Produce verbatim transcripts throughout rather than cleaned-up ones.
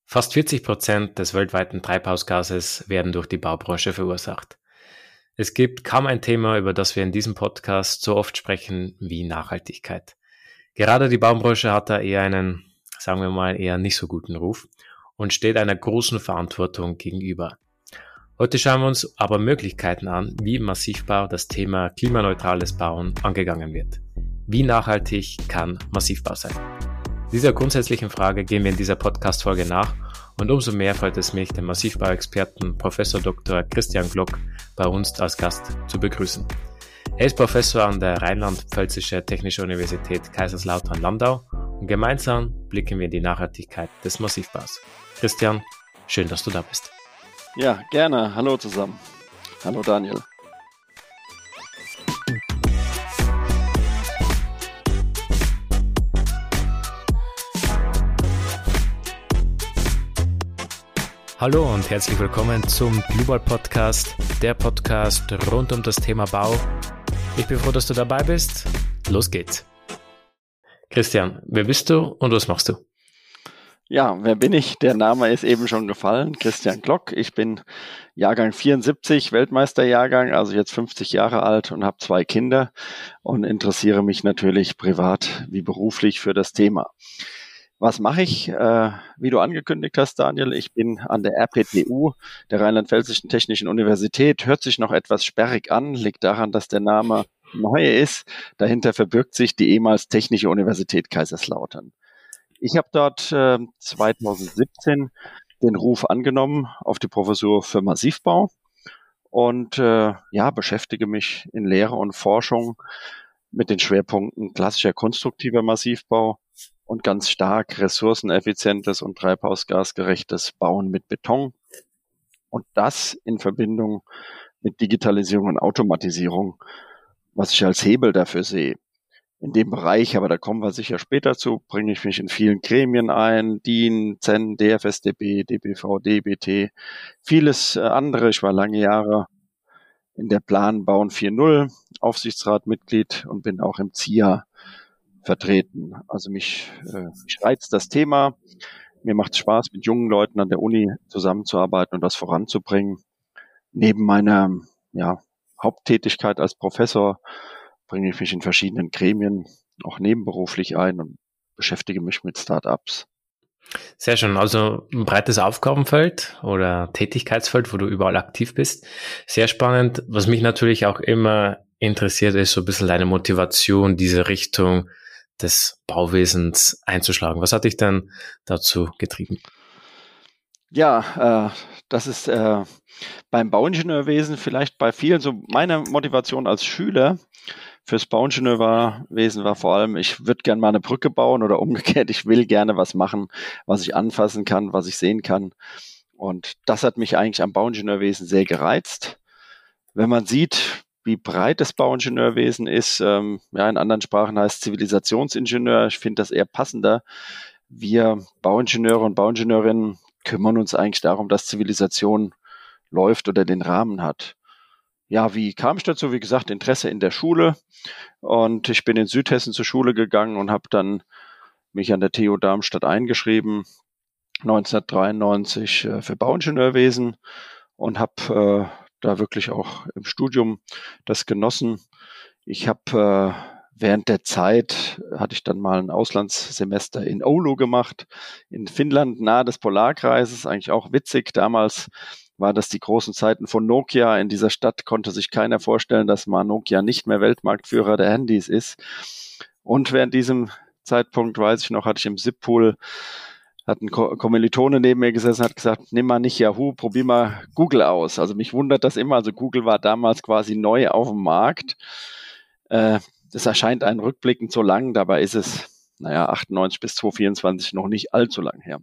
Fast vierzig Prozent des weltweiten Treibhausgases werden durch die Baubranche verursacht. Es gibt kaum ein Thema, über das wir in diesem Podcast so oft sprechen wie Nachhaltigkeit. Gerade die Baubranche hat da eher einen, sagen wir mal, eher nicht so guten Ruf und steht einer großen Verantwortung gegenüber. Heute schauen wir uns aber Möglichkeiten an, wie im Massivbau das Thema klimaneutrales Bauen angegangen wird. Wie nachhaltig kann Massivbau sein? Dieser grundsätzlichen Frage gehen wir in dieser Podcast-Folge nach und umso mehr freut es mich, den Massivbau-Experten Professor Doktor Christian Glock bei uns als Gast zu begrüßen. Er ist Professor an der Rheinland-Pfälzische Technische Universität Kaiserslautern-Landau und gemeinsam blicken wir in die Nachhaltigkeit des Massivbaus. Christian, schön, dass du da bist. Ja, gerne. Hallo zusammen. Hallo Daniel. Hallo und herzlich willkommen zum Global Podcast, der Podcast rund um das Thema Bau. Ich bin froh, dass du dabei bist. Los geht's. Christian, wer bist du und was machst du? Ja, wer bin ich? Der Name ist eben schon gefallen. Christian Glock. Ich bin Jahrgang vierundsiebzig, Weltmeisterjahrgang, also jetzt fünfzig Jahre alt und habe zwei Kinder und interessiere mich natürlich privat wie beruflich für das Thema. Was mache ich? Äh, wie du angekündigt hast, Daniel, ich bin an der R P T U, der Rheinland-Pfälzischen Technischen Universität. Hört sich noch etwas sperrig an, liegt daran, dass der Name neu ist. Dahinter verbirgt sich die ehemals Technische Universität Kaiserslautern. Ich habe dort äh, zweitausendsiebzehn den Ruf angenommen auf die Professur für Massivbau und äh, ja, beschäftige mich in Lehre und Forschung mit den Schwerpunkten klassischer konstruktiver Massivbau und ganz stark ressourceneffizientes und treibhausgasgerechtes Bauen mit Beton. Und das in Verbindung mit Digitalisierung und Automatisierung, was ich als Hebel dafür sehe. In dem Bereich, aber da kommen wir sicher später zu, bringe ich mich in vielen Gremien ein, D I N, Z E N, D F S D B, D B V, D B T, vieles andere. Ich war lange Jahre in der Plan Bauen vier Punkt null Aufsichtsratmitglied und bin auch im Z I A vertreten. Also mich, äh, mich reizt das Thema. Mir macht es Spaß, mit jungen Leuten an der Uni zusammenzuarbeiten und das voranzubringen. Neben meiner ja, Haupttätigkeit als Professor bringe ich mich in verschiedenen Gremien auch nebenberuflich ein und beschäftige mich mit Start-ups. Sehr schön. Also ein breites Aufgabenfeld oder Tätigkeitsfeld, wo du überall aktiv bist. Sehr spannend. Was mich natürlich auch immer interessiert, ist so ein bisschen deine Motivation, diese Richtung des Bauwesens einzuschlagen. Was hat dich denn dazu getrieben? Ja, äh, das ist äh, beim Bauingenieurwesen vielleicht bei vielen so meine Motivation als Schüler. Fürs Bauingenieurwesen war vor allem, ich würde gerne mal eine Brücke bauen oder umgekehrt, ich will gerne was machen, was ich anfassen kann, was ich sehen kann. Und das hat mich eigentlich am Bauingenieurwesen sehr gereizt. Wenn man sieht, wie breit das Bauingenieurwesen ist, ähm, ja, in anderen Sprachen heißt es Zivilisationsingenieur, ich finde das eher passender. Wir Bauingenieure und Bauingenieurinnen kümmern uns eigentlich darum, dass Zivilisation läuft oder den Rahmen hat. Ja, wie kam ich dazu? Wie gesagt, Interesse in der Schule und ich bin in Südhessen zur Schule gegangen und habe dann mich an der T U Darmstadt eingeschrieben, neunzehnhundertdreiundneunzig äh, für Bauingenieurwesen und habe äh, da wirklich auch im Studium das genossen. Ich habe äh, während der Zeit, hatte ich dann mal ein Auslandssemester in Oulu gemacht, in Finnland, nahe des Polarkreises, eigentlich auch witzig. Damals war das die großen Zeiten von Nokia. In dieser Stadt konnte sich keiner vorstellen, dass mal Nokia nicht mehr Weltmarktführer der Handys ist. Und während diesem Zeitpunkt, weiß ich noch, hatte ich im S I P-Pool, hat ein Ko- Kommilitone neben mir gesessen, hat gesagt, nimm mal nicht Yahoo, probier mal Google aus. Also mich wundert das immer. Also Google war damals quasi neu auf dem Markt. Äh, das erscheint einen rückblickend so lang, dabei ist es, naja, achtundneunzig bis zweitausendvierundzwanzig noch nicht allzu lang her.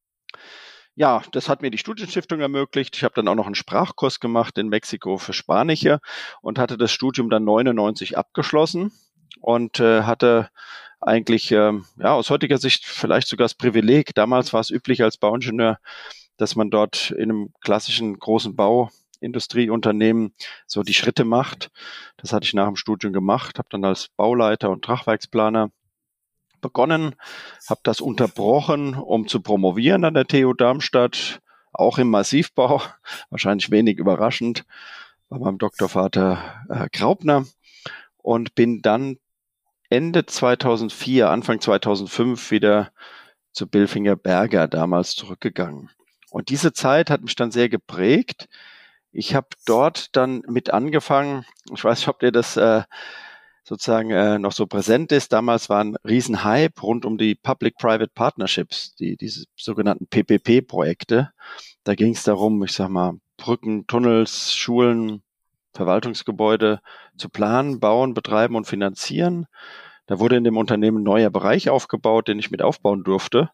Ja, das hat mir die Studienstiftung ermöglicht. Ich habe dann auch noch einen Sprachkurs gemacht in Mexiko für Spanische und hatte das Studium dann neunundneunzig abgeschlossen und äh, hatte eigentlich ähm, ja aus heutiger Sicht vielleicht sogar das Privileg. Damals war es üblich als Bauingenieur, dass man dort in einem klassischen großen Bauindustrieunternehmen so die Schritte macht. Das hatte ich nach dem Studium gemacht, habe dann als Bauleiter und Tragwerksplaner begonnen, habe das unterbrochen, um zu promovieren an der T U Darmstadt, auch im Massivbau, wahrscheinlich wenig überraschend, bei meinem Doktorvater äh, Graupner, und bin dann Ende zweitausendvier, Anfang zweitausendfünf wieder zu Bilfinger Berger damals zurückgegangen. Und diese Zeit hat mich dann sehr geprägt. Ich habe dort dann mit angefangen, ich weiß nicht, ob ihr das äh, sozusagen äh, noch so präsent ist. Damals war ein Riesenhype rund um die Public-Private Partnerships, die diese sogenannten P P P-Projekte. Da ging es darum, ich sag mal, Brücken, Tunnels, Schulen, Verwaltungsgebäude zu planen, bauen, betreiben und finanzieren. Da wurde in dem Unternehmen ein neuer Bereich aufgebaut, den ich mit aufbauen durfte.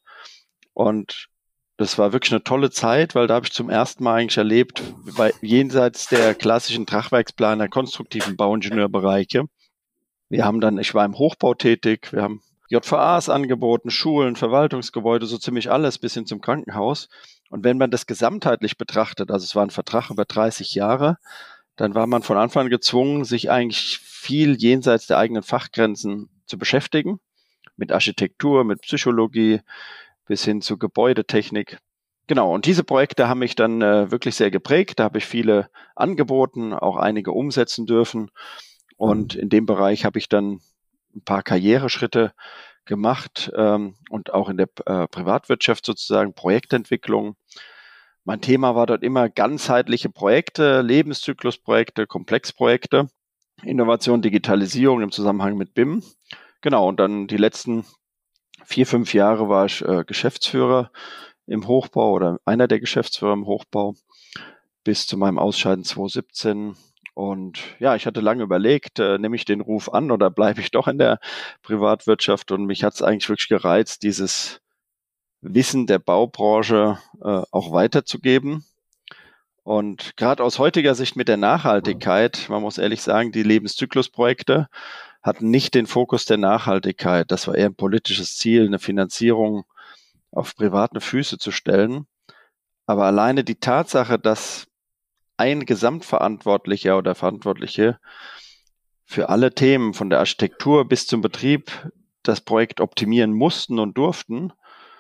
Und das war wirklich eine tolle Zeit, weil da habe ich zum ersten Mal eigentlich erlebt, bei, jenseits der klassischen Trachwerksplaner, konstruktiven Bauingenieurbereiche. Wir haben dann, ich war im Hochbau tätig, wir haben J V As angeboten, Schulen, Verwaltungsgebäude, so ziemlich alles bis hin zum Krankenhaus. Und wenn man das gesamtheitlich betrachtet, also es war ein Vertrag über dreißig Jahre, dann war man von Anfang an gezwungen, sich eigentlich viel jenseits der eigenen Fachgrenzen zu beschäftigen, mit Architektur, mit Psychologie bis hin zu Gebäudetechnik. Genau, und diese Projekte haben mich dann äh, wirklich sehr geprägt. Da habe ich viele angeboten, auch einige umsetzen dürfen. Und in dem Bereich habe ich dann ein paar Karriereschritte gemacht ähm, und auch in der äh, Privatwirtschaft sozusagen Projektentwicklung. Mein Thema war dort immer ganzheitliche Projekte, Lebenszyklusprojekte, Komplexprojekte, Innovation, Digitalisierung im Zusammenhang mit B I M. Genau, und dann die letzten vier, fünf Jahre war ich äh, Geschäftsführer im Hochbau oder einer der Geschäftsführer im Hochbau bis zu meinem Ausscheiden zweitausendsiebzehn. Und ja, ich hatte lange überlegt, äh, nehme ich den Ruf an oder bleibe ich doch in der Privatwirtschaft? Und mich hat es eigentlich wirklich gereizt, dieses Wissen der Baubranche äh, auch weiterzugeben. Und gerade aus heutiger Sicht mit der Nachhaltigkeit, man muss ehrlich sagen, die Lebenszyklusprojekte hatten nicht den Fokus der Nachhaltigkeit. Das war eher ein politisches Ziel, eine Finanzierung auf private Füße zu stellen. Aber alleine die Tatsache, dass ein Gesamtverantwortlicher oder Verantwortliche für alle Themen von der Architektur bis zum Betrieb das Projekt optimieren mussten und durften,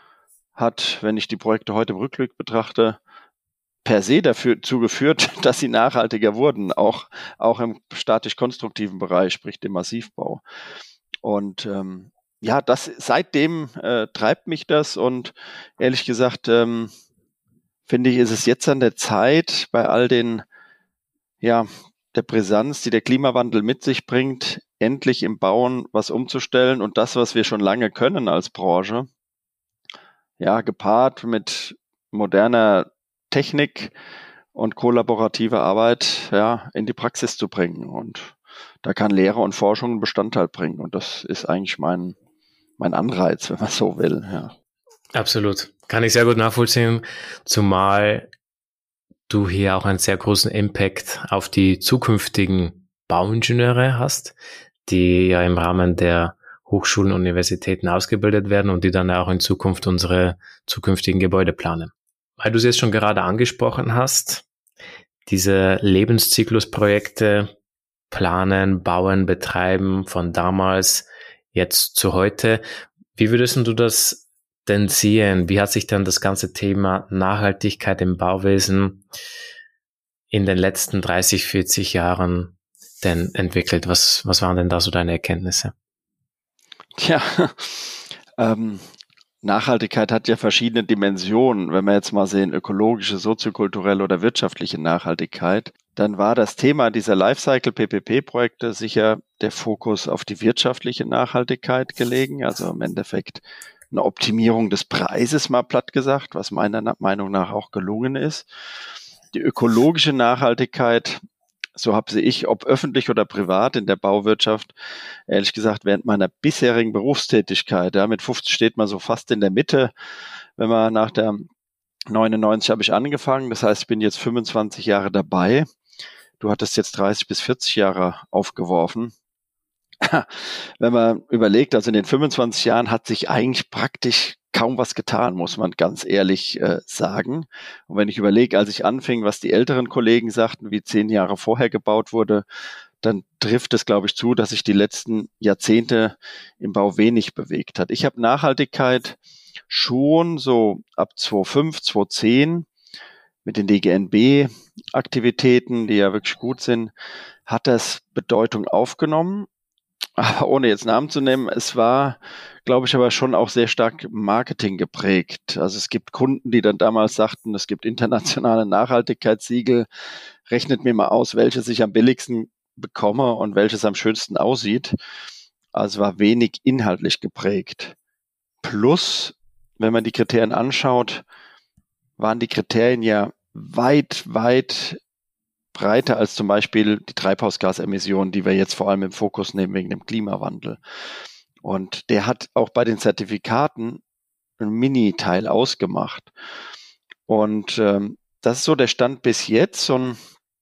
hat, wenn ich die Projekte heute im Rückblick betrachte, per se dafür zugeführt, dass sie nachhaltiger wurden, auch, auch im statisch-konstruktiven Bereich, sprich dem Massivbau. Und ähm, ja, das seitdem äh, treibt mich das, und ehrlich gesagt ähm, finde ich, ist es jetzt an der Zeit, bei all den, ja, der Brisanz, die der Klimawandel mit sich bringt, endlich im Bauen was umzustellen und das, was wir schon lange können als Branche, ja, gepaart mit moderner Technik und kollaborativer Arbeit, ja, in die Praxis zu bringen. Und da kann Lehre und Forschung einen Bestandteil bringen. Und das ist eigentlich mein, mein Anreiz, wenn man so will, ja. Absolut. Kann ich sehr gut nachvollziehen, zumal du hier auch einen sehr großen Impact auf die zukünftigen Bauingenieure hast, die ja im Rahmen der Hochschulen und Universitäten ausgebildet werden und die dann auch in Zukunft unsere zukünftigen Gebäude planen. Weil du es jetzt schon gerade angesprochen hast, diese Lebenszyklusprojekte planen, bauen, betreiben von damals jetzt zu heute. Wie würdest du das denn sehen? Wie hat sich dann das ganze Thema Nachhaltigkeit im Bauwesen in den letzten dreißig, vierzig Jahren denn entwickelt? Was, was waren denn da so deine Erkenntnisse? Tja, ähm, Nachhaltigkeit hat ja verschiedene Dimensionen. Wenn wir jetzt mal sehen, ökologische, soziokulturelle oder wirtschaftliche Nachhaltigkeit, dann war das Thema dieser Lifecycle-P P P-Projekte sicher der Fokus auf die wirtschaftliche Nachhaltigkeit gelegen, also im Endeffekt eine Optimierung des Preises, mal platt gesagt, was meiner Meinung nach auch gelungen ist. Die ökologische Nachhaltigkeit, so habe ich, ob öffentlich oder privat in der Bauwirtschaft, ehrlich gesagt, während meiner bisherigen Berufstätigkeit, ja, mit fünfzig steht man so fast in der Mitte, wenn man nach der neunundneunzig habe ich angefangen, das heißt, ich bin jetzt fünfundzwanzig Jahre dabei. Du hattest jetzt dreißig bis vierzig Jahre aufgeworfen. Wenn man überlegt, also in den fünfundzwanzig Jahren hat sich eigentlich praktisch kaum was getan, muss man ganz ehrlich äh, sagen. Und wenn ich überlege, als ich anfing, was die älteren Kollegen sagten, wie zehn Jahre vorher gebaut wurde, dann trifft es, glaube ich, zu, dass sich die letzten Jahrzehnte im Bau wenig bewegt hat. Ich habe Nachhaltigkeit schon so ab zweitausendfünf, zweitausendzehn mit den D G N B-Aktivitäten, die ja wirklich gut sind, hat das Bedeutung aufgenommen. Aber ohne jetzt Namen zu nennen, es war, glaube ich, aber schon auch sehr stark Marketing geprägt. Also es gibt Kunden, die dann damals sagten, es gibt internationale Nachhaltigkeitssiegel, rechnet mir mal aus, welches ich am billigsten bekomme und welches am schönsten aussieht. Also war wenig inhaltlich geprägt. Plus, wenn man die Kriterien anschaut, waren die Kriterien ja weit, weit breiter als zum Beispiel die Treibhausgasemissionen, die wir jetzt vor allem im Fokus nehmen wegen dem Klimawandel. Und der hat auch bei den Zertifikaten einen Mini-Teil ausgemacht. Und ähm, das ist so der Stand bis jetzt. Und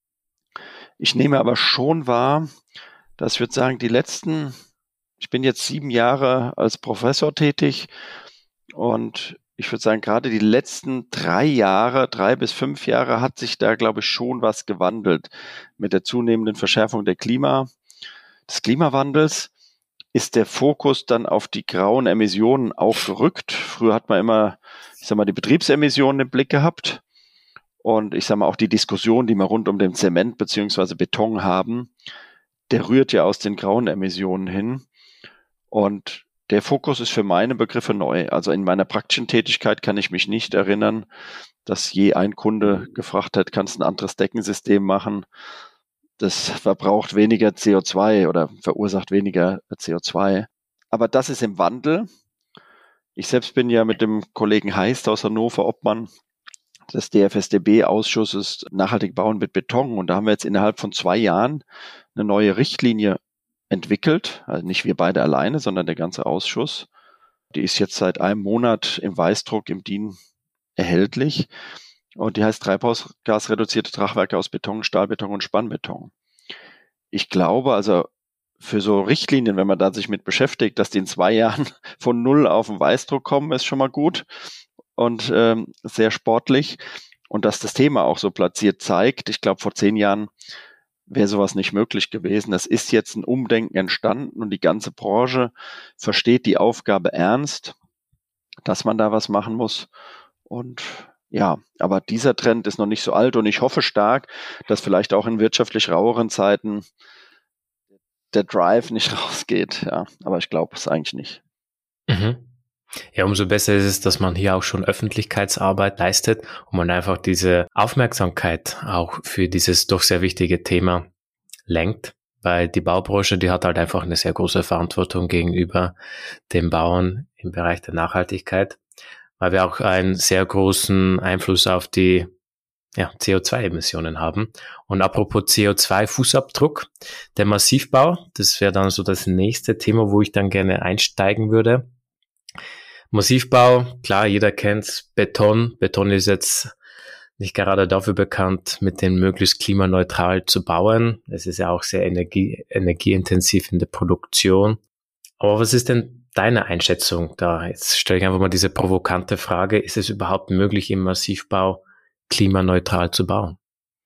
ich nehme aber schon wahr, dass ich würde sagen, die letzten, ich bin jetzt sieben Jahre als Professor tätig und ich würde sagen, gerade die letzten drei Jahre, drei bis fünf Jahre hat sich da, glaube ich, schon was gewandelt. Mit der zunehmenden Verschärfung der Klima, des Klimawandels ist der Fokus dann auf die grauen Emissionen auch gerückt. Früher hat man immer, ich sag mal, die Betriebsemissionen im Blick gehabt. Und ich sage mal, auch die Diskussion, die wir rund um den Zement beziehungsweise Beton haben, der rührt ja aus den grauen Emissionen hin. Und der Fokus ist für meine Begriffe neu. Also in meiner praktischen Tätigkeit kann ich mich nicht erinnern, dass je ein Kunde gefragt hat, kannst du ein anderes Deckensystem machen? Das verbraucht weniger C O zwei oder verursacht weniger C O zwei. Aber das ist im Wandel. Ich selbst bin ja mit dem Kollegen Heist aus Hannover Obmann des D F S D B-Ausschusses Nachhaltig bauen mit Beton. Und da haben wir jetzt innerhalb von zwei Jahren eine neue Richtlinie entwickelt, also nicht wir beide alleine, sondern der ganze Ausschuss. Die ist jetzt seit einem Monat im Weißdruck im D I N erhältlich und die heißt Treibhausgasreduzierte Tragwerke aus Beton, Stahlbeton und Spannbeton. Ich glaube, also für so Richtlinien, wenn man da sich mit beschäftigt, dass die in zwei Jahren von null auf den Weißdruck kommen, ist schon mal gut und ähm, sehr sportlich. Und dass das Thema auch so platziert zeigt, ich glaube, vor zehn Jahren wäre sowas nicht möglich gewesen. Es ist jetzt ein Umdenken entstanden und die ganze Branche versteht die Aufgabe ernst, dass man da was machen muss. Und ja, aber dieser Trend ist noch nicht so alt und ich hoffe stark, dass vielleicht auch in wirtschaftlich raueren Zeiten der Drive nicht rausgeht. Ja, aber ich glaube es eigentlich nicht. Mhm. Ja, umso besser ist es, dass man hier auch schon Öffentlichkeitsarbeit leistet und man einfach diese Aufmerksamkeit auch für dieses doch sehr wichtige Thema lenkt, weil die Baubranche, die hat halt einfach eine sehr große Verantwortung gegenüber den Bauern im Bereich der Nachhaltigkeit, weil wir auch einen sehr großen Einfluss auf die ja, C O zwei Emissionen haben. Und apropos C O zwei Fußabdruck, der Massivbau, das wäre dann so das nächste Thema, wo ich dann gerne einsteigen würde. Massivbau, klar, jeder kennt's, Beton. Beton ist jetzt nicht gerade dafür bekannt, mit dem möglichst klimaneutral zu bauen. Es ist ja auch sehr energie, energieintensiv in der Produktion. Aber was ist denn deine Einschätzung da? Jetzt stelle ich einfach mal diese provokante Frage, ist es überhaupt möglich, im Massivbau klimaneutral zu bauen?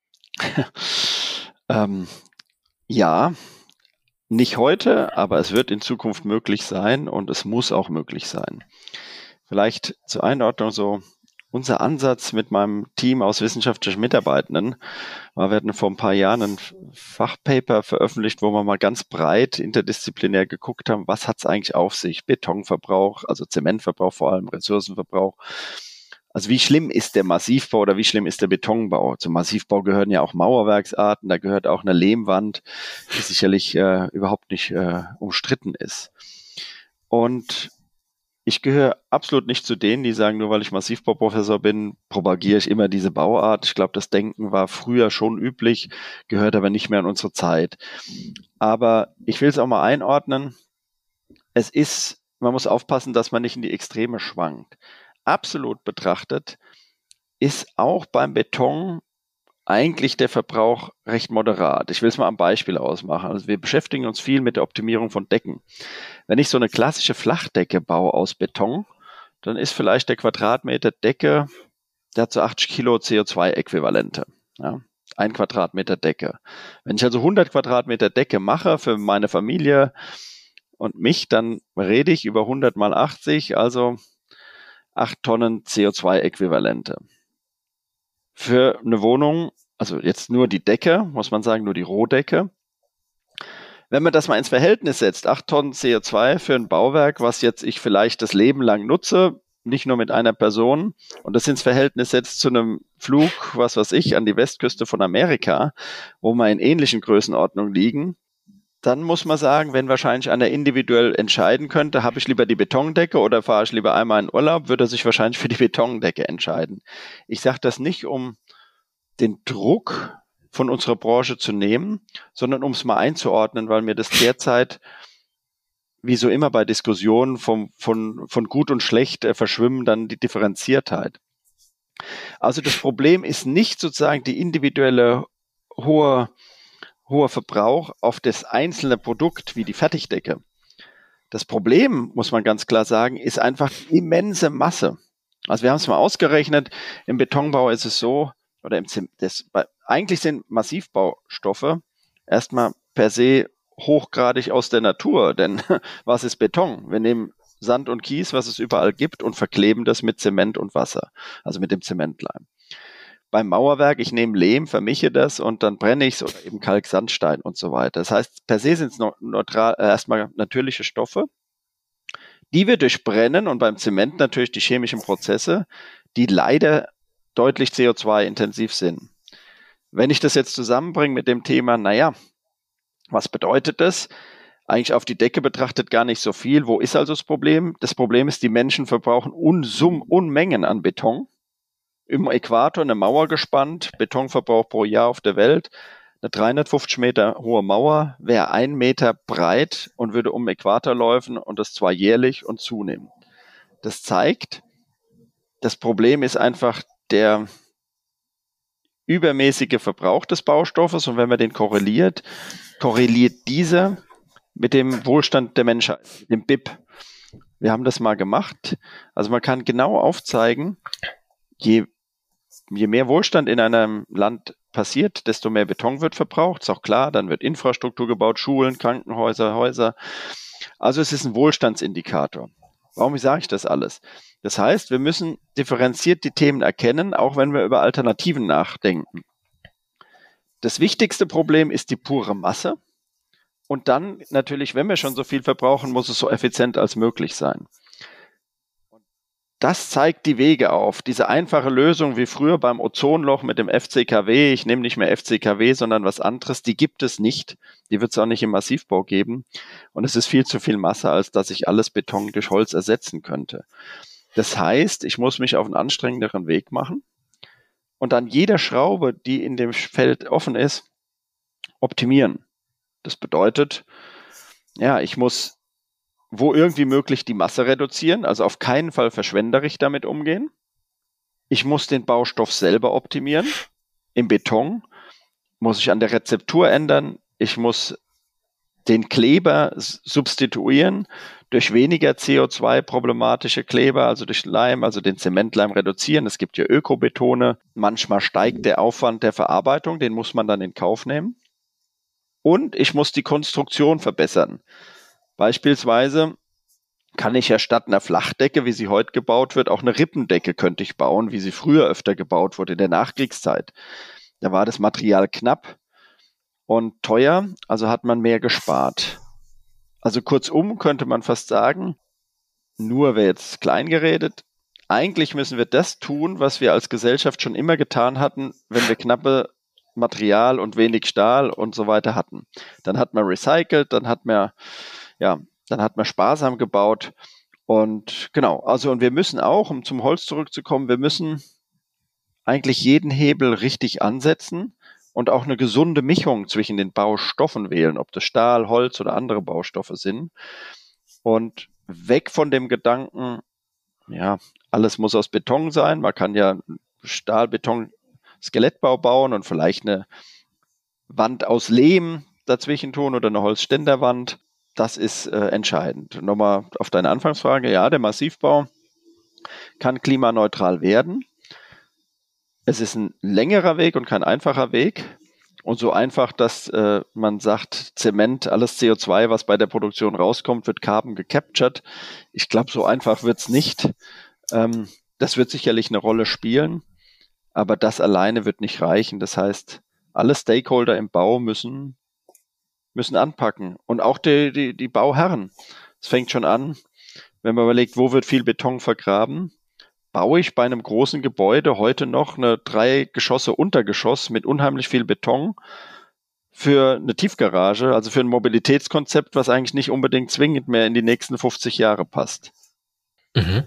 ähm, ja, nicht heute, aber es wird in Zukunft möglich sein und es muss auch möglich sein. Vielleicht zur Einordnung so, unser Ansatz mit meinem Team aus wissenschaftlichen Mitarbeitenden war, wir hatten vor ein paar Jahren ein Fachpaper veröffentlicht, wo wir mal ganz breit interdisziplinär geguckt haben, was hat es eigentlich auf sich? Betonverbrauch, also Zementverbrauch vor allem, Ressourcenverbrauch. Also wie schlimm ist der Massivbau oder wie schlimm ist der Betonbau? Zum Massivbau gehören ja auch Mauerwerksarten, da gehört auch eine Lehmwand, die sicherlich äh, überhaupt nicht äh, umstritten ist. Und ich gehöre absolut nicht zu denen, die sagen, nur weil ich Massivbauprofessor bin, propagiere ich immer diese Bauart. Ich glaube, das Denken war früher schon üblich, gehört aber nicht mehr in unsere Zeit. Aber ich will es auch mal einordnen. Es ist, man muss aufpassen, dass man nicht in die Extreme schwankt. Absolut betrachtet ist auch beim Beton eigentlich der Verbrauch recht moderat. Ich will es mal am Beispiel ausmachen. Also wir beschäftigen uns viel mit der Optimierung von Decken. Wenn ich so eine klassische Flachdecke baue aus Beton, dann ist vielleicht der Quadratmeter Decke, der hat so achtzig Kilo C O zwei Äquivalente. Ja. ein Quadratmeter Decke. Wenn ich also hundert Quadratmeter Decke mache für meine Familie und mich, dann rede ich über hundert mal achtzig, also acht Tonnen C O zwei Äquivalente. Für eine Wohnung, also jetzt nur die Decke, muss man sagen, nur die Rohdecke. Wenn man das mal ins Verhältnis setzt, acht Tonnen C O zwei für ein Bauwerk, was jetzt ich vielleicht das Leben lang nutze, nicht nur mit einer Person, und das ins Verhältnis setzt zu einem Flug, was weiß ich, an die Westküste von Amerika, wo wir in ähnlichen Größenordnungen liegen, dann muss man sagen, wenn wahrscheinlich einer individuell entscheiden könnte, habe ich lieber die Betondecke oder fahre ich lieber einmal in Urlaub, würde er sich wahrscheinlich für die Betondecke entscheiden. Ich sage das nicht, um den Druck von unserer Branche zu nehmen, sondern um es mal einzuordnen, weil mir das derzeit, wie so immer bei Diskussionen vom, von, von gut und schlecht äh, verschwimmen dann die Differenziertheit. Also das Problem ist nicht sozusagen die individuelle hohe, hoher Verbrauch auf das einzelne Produkt wie die Fertigdecke. Das Problem, muss man ganz klar sagen, ist einfach die immense Masse. Also wir haben es mal ausgerechnet, im Betonbau ist es so, oder im das, eigentlich sind Massivbaustoffe erstmal per se hochgradig aus der Natur, denn was ist Beton? Wir nehmen Sand und Kies, was es überall gibt, und verkleben das mit Zement und Wasser, also mit dem Zementleim. Beim Mauerwerk, ich nehme Lehm, vermische das und dann brenne ich es, oder eben Kalksandstein und so weiter. Das heißt, per se sind es neutral, äh, erstmal natürliche Stoffe, die wir durch Brennen und beim Zement natürlich die chemischen Prozesse, die leider deutlich C O zwei intensiv sind. Wenn ich das jetzt zusammenbringe mit dem Thema, naja, was bedeutet das? Eigentlich auf die Decke betrachtet gar nicht so viel. Wo ist also das Problem? Das Problem ist, die Menschen verbrauchen Unsummen, Unmengen an Beton. Im Äquator eine Mauer gespannt, Betonverbrauch pro Jahr auf der Welt. Eine dreihundertfünfzig Meter hohe Mauer wäre ein Meter breit und würde um den Äquator laufen, und das zwar jährlich und zunehmend. Das zeigt, das Problem ist einfach der übermäßige Verbrauch des Baustoffes, und wenn man den korreliert, korreliert dieser mit dem Wohlstand der Menschheit, dem B I P. Wir haben das mal gemacht. Also man kann genau aufzeigen, je, je mehr Wohlstand in einem Land passiert, desto mehr Beton wird verbraucht. Ist auch klar, dann wird Infrastruktur gebaut, Schulen, Krankenhäuser, Häuser. Also es ist ein Wohlstandsindikator. Warum sage ich das alles? Das heißt, wir müssen differenziert die Themen erkennen, auch wenn wir über Alternativen nachdenken. Das wichtigste Problem ist die pure Masse. Und dann natürlich, wenn wir schon so viel verbrauchen, muss es so effizient als möglich sein. Das zeigt die Wege auf. Diese einfache Lösung wie früher beim Ozonloch mit dem F C K W, ich nehme nicht mehr F C K W, sondern was anderes, die gibt es nicht. Die wird es auch nicht im Massivbau geben. Und es ist viel zu viel Masse, als dass ich alles Beton durch Holz ersetzen könnte. Das heißt, ich muss mich auf einen anstrengenderen Weg machen und an jeder Schraube, die in dem Feld offen ist, optimieren. Das bedeutet, ja, ich muss wo irgendwie möglich die Masse reduzieren, also auf keinen Fall verschwenderisch damit umgehen. Ich muss den Baustoff selber optimieren. Im Beton muss ich an der Rezeptur ändern. Ich muss den Kleber substituieren durch weniger C O zwei problematische Kleber, also durch Leim, also den Zementleim reduzieren. Es gibt ja Ökobetone. Manchmal steigt der Aufwand der Verarbeitung, den muss man dann in Kauf nehmen. Und ich muss die Konstruktion verbessern. Beispielsweise kann ich ja statt einer Flachdecke, wie sie heute gebaut wird, auch eine Rippendecke könnte ich bauen, wie sie früher öfter gebaut wurde in der Nachkriegszeit. Da war das Material knapp und teuer, also hat man mehr gespart. Also kurzum könnte man fast sagen, nur wäre jetzt klein geredet, eigentlich müssen wir das tun, was wir als Gesellschaft schon immer getan hatten, wenn wir knappe Material und wenig Stahl und so weiter hatten. Dann hat man recycelt, dann hat man Ja, dann hat man sparsam gebaut und genau, also und wir müssen auch, um zum Holz zurückzukommen, wir müssen eigentlich jeden Hebel richtig ansetzen und auch eine gesunde Mischung zwischen den Baustoffen wählen, ob das Stahl, Holz oder andere Baustoffe sind, und weg von dem Gedanken, ja, alles muss aus Beton sein, man kann ja Stahl, Beton, Skelettbau bauen und vielleicht eine Wand aus Lehm dazwischen tun oder eine Holzständerwand. Das ist äh, entscheidend. Nochmal auf deine Anfangsfrage. Ja, der Massivbau kann klimaneutral werden. Es ist ein längerer Weg und kein einfacher Weg. Und so einfach, dass äh, man sagt, Zement, alles C O zwei, was bei der Produktion rauskommt, wird Carbon gecaptured. Ich glaube, so einfach wird's nicht. Ähm, das wird sicherlich eine Rolle spielen, aber das alleine wird nicht reichen. Das heißt, alle Stakeholder im Bau müssen, müssen anpacken. Und auch die, die, die Bauherren. Es fängt schon an, wenn man überlegt, wo wird viel Beton vergraben? Baue ich bei einem großen Gebäude heute noch eine drei Geschosse Untergeschoss mit unheimlich viel Beton für eine Tiefgarage, also für ein Mobilitätskonzept, was eigentlich nicht unbedingt zwingend mehr in die nächsten fünfzig Jahre passt. Mhm.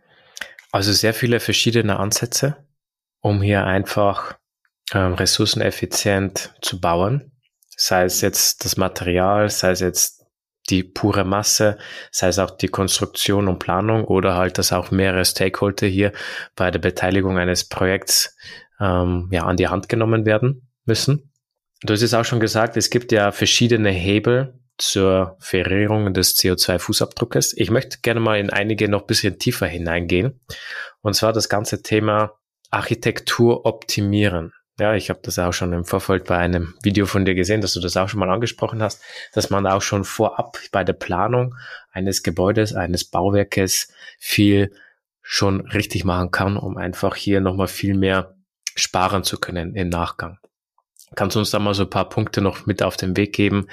Also sehr viele verschiedene Ansätze, um hier einfach ähm, ressourceneffizient zu bauen. Sei es jetzt das Material, sei es jetzt die pure Masse, sei es auch die Konstruktion und Planung oder halt, dass auch mehrere Stakeholder hier bei der Beteiligung eines Projekts ähm, ja, an die Hand genommen werden müssen. Du hast es auch schon gesagt, es gibt ja verschiedene Hebel zur Verringerung des C O zwei Fußabdruckes. Ich möchte gerne mal in einige noch ein bisschen tiefer hineingehen. Und zwar das ganze Thema Architektur optimieren. Ja, ich habe das auch schon im Vorfeld bei einem Video von dir gesehen, dass du das auch schon mal angesprochen hast, dass man auch schon vorab bei der Planung eines Gebäudes, eines Bauwerkes viel schon richtig machen kann, um einfach hier nochmal viel mehr sparen zu können im Nachgang. Kannst du uns da mal so ein paar Punkte noch mit auf den Weg geben,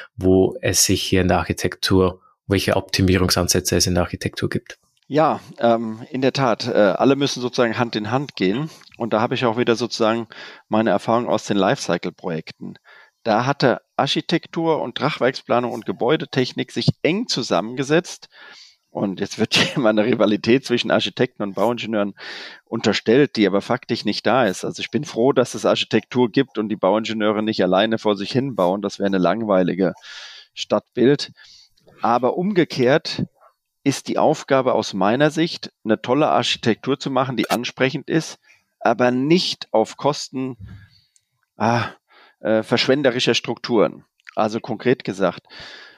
wo es sich hier in der Architektur, welche Optimierungsansätze es in der Architektur gibt? Ja, ähm, in der Tat. Äh, alle müssen sozusagen Hand in Hand gehen. Und da habe ich auch wieder sozusagen meine Erfahrung aus den Lifecycle-Projekten. Da hatte Architektur und Tragwerksplanung und Gebäudetechnik sich eng zusammengesetzt. Und jetzt wird hier immer eine Rivalität zwischen Architekten und Bauingenieuren unterstellt, die aber faktisch nicht da ist. Also ich bin froh, dass es Architektur gibt und die Bauingenieure nicht alleine vor sich hin bauen. Das wäre eine langweilige Stadtbild. Aber umgekehrt ist die Aufgabe aus meiner Sicht, eine tolle Architektur zu machen, die ansprechend ist, aber nicht auf Kosten ah, äh, verschwenderischer Strukturen. Also konkret gesagt,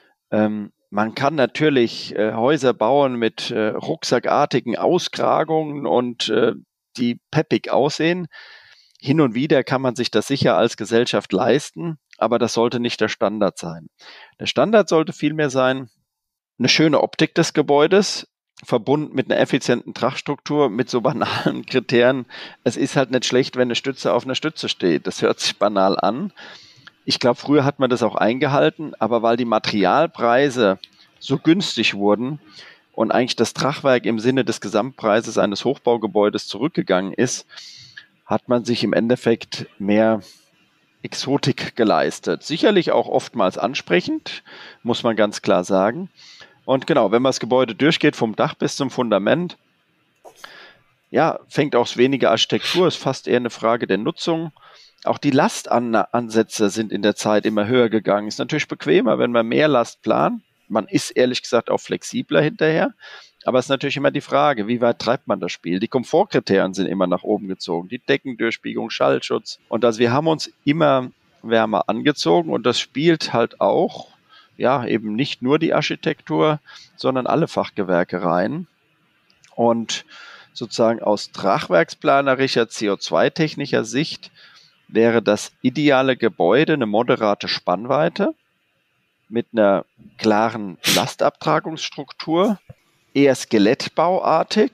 ähm, man kann natürlich äh, Häuser bauen mit äh, rucksackartigen Auskragungen und äh, die peppig aussehen. Hin und wieder kann man sich das sicher als Gesellschaft leisten, aber das sollte nicht der Standard sein. Der Standard sollte vielmehr sein, eine schöne Optik des Gebäudes, verbunden mit einer effizienten Tragstruktur, mit so banalen Kriterien. Es ist halt nicht schlecht, wenn eine Stütze auf einer Stütze steht. Das hört sich banal an. Ich glaube, früher hat man das auch eingehalten, aber weil die Materialpreise so günstig wurden und eigentlich das Tragwerk im Sinne des Gesamtpreises eines Hochbaugebäudes zurückgegangen ist, hat man sich im Endeffekt mehr Exotik geleistet. Sicherlich auch oftmals ansprechend, muss man ganz klar sagen. Und genau, wenn man das Gebäude durchgeht, vom Dach bis zum Fundament, ja, fängt auch weniger Architektur, ist fast eher eine Frage der Nutzung. Auch die Lastansätze sind in der Zeit immer höher gegangen. Ist natürlich bequemer, wenn man mehr Last plant. Man ist ehrlich gesagt auch flexibler hinterher. Aber es ist natürlich immer die Frage, wie weit treibt man das Spiel? Die Komfortkriterien sind immer nach oben gezogen. Die Deckendurchbiegung, Schallschutz. Und also wir haben uns immer wärmer angezogen und das spielt halt auch, ja, eben nicht nur die Architektur, sondern alle Fachgewerke rein. Und sozusagen aus tragwerksplanerischer C O zwei technischer Sicht wäre das ideale Gebäude eine moderate Spannweite mit einer klaren Lastabtragungsstruktur, eher skelettbauartig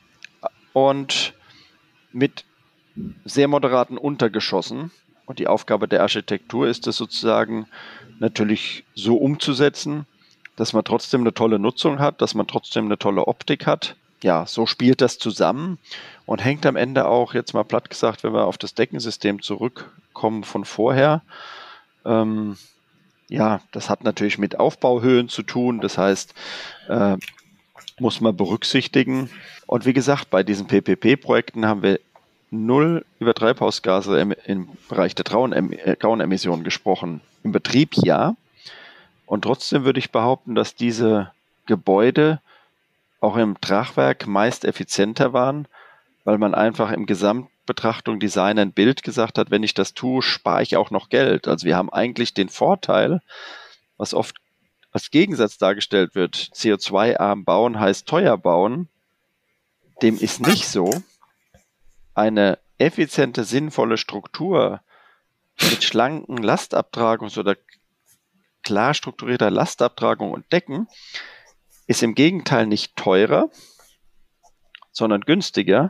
und mit sehr moderaten Untergeschossen. Und die Aufgabe der Architektur ist es sozusagen natürlich so umzusetzen, dass man trotzdem eine tolle Nutzung hat, dass man trotzdem eine tolle Optik hat. Ja, so spielt das zusammen und hängt am Ende auch, jetzt mal platt gesagt, wenn wir auf das Deckensystem zurückkommen von vorher, ähm, ja, das hat natürlich mit Aufbauhöhen zu tun, das heißt, äh, muss man berücksichtigen. Und wie gesagt, bei diesen P P P-Projekten haben wir null über Treibhausgase im, im Bereich der grauen Emissionen gesprochen. Im Betrieb ja. Und trotzdem würde ich behaupten, dass diese Gebäude auch im Tragwerk meist effizienter waren, weil man einfach im Gesamtbetrachtung Design and Bild gesagt hat, wenn ich das tue, spare ich auch noch Geld. Also wir haben eigentlich den Vorteil, was oft als Gegensatz dargestellt wird, C O zwei arm bauen heißt teuer bauen. Dem ist nicht so. Eine effiziente, sinnvolle Struktur mit schlanken Lastabtragungs- oder klar strukturierter Lastabtragung und Decken ist im Gegenteil nicht teurer, sondern günstiger.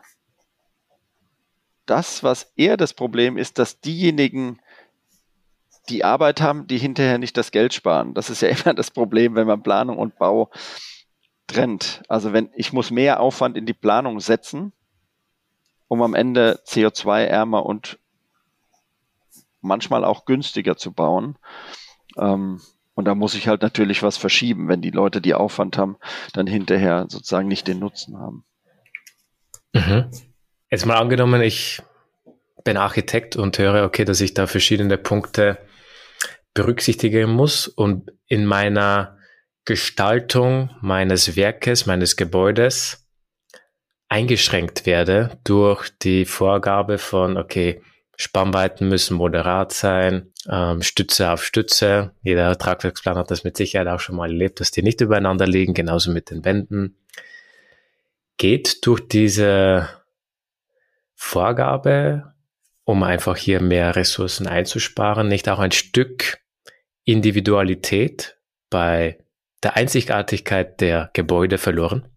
Das, was eher das Problem ist, dass diejenigen, die Arbeit haben, die hinterher nicht das Geld sparen. Das ist ja immer das Problem, wenn man Planung und Bau trennt. Also wenn ich muss mehr Aufwand in die Planung setzen, um am Ende C O zwei ärmer und manchmal auch günstiger zu bauen. Ähm, und da muss ich halt natürlich was verschieben, wenn die Leute, die Aufwand haben, dann hinterher sozusagen nicht den Nutzen haben. Mhm. Jetzt mal angenommen, ich bin Architekt und höre, okay, dass ich da verschiedene Punkte berücksichtigen muss und in meiner Gestaltung meines Werkes, meines Gebäudes eingeschränkt werde durch die Vorgabe von, okay, Spannweiten müssen moderat sein, ähm, Stütze auf Stütze. Jeder Tragwerksplan hat das mit Sicherheit auch schon mal erlebt, dass die nicht übereinander liegen, genauso mit den Wänden. Geht durch diese Vorgabe, um einfach hier mehr Ressourcen einzusparen, nicht auch ein Stück Individualität bei der Einzigartigkeit der Gebäude verloren?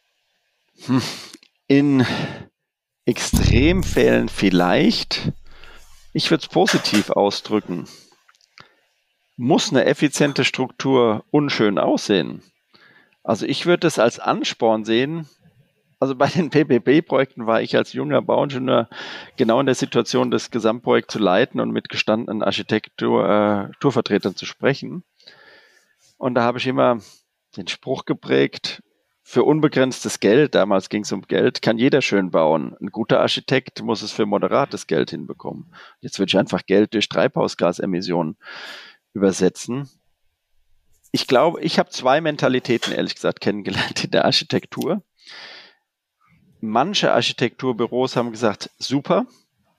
In Extremfällen vielleicht. Ich würde es positiv ausdrücken. Muss eine effiziente Struktur unschön aussehen? Also ich würde es als Ansporn sehen. Also bei den P P P-Projekten war ich als junger Bauingenieur genau in der Situation, das Gesamtprojekt zu leiten und mit gestandenen Architekturvertretern äh, zu sprechen. Und da habe ich immer den Spruch geprägt, für unbegrenztes Geld, damals ging es um Geld, kann jeder schön bauen. Ein guter Architekt muss es für moderates Geld hinbekommen. Jetzt würde ich einfach Geld durch Treibhausgasemissionen übersetzen. Ich glaube, ich habe zwei Mentalitäten, ehrlich gesagt, kennengelernt in der Architektur. Manche Architekturbüros haben gesagt, super,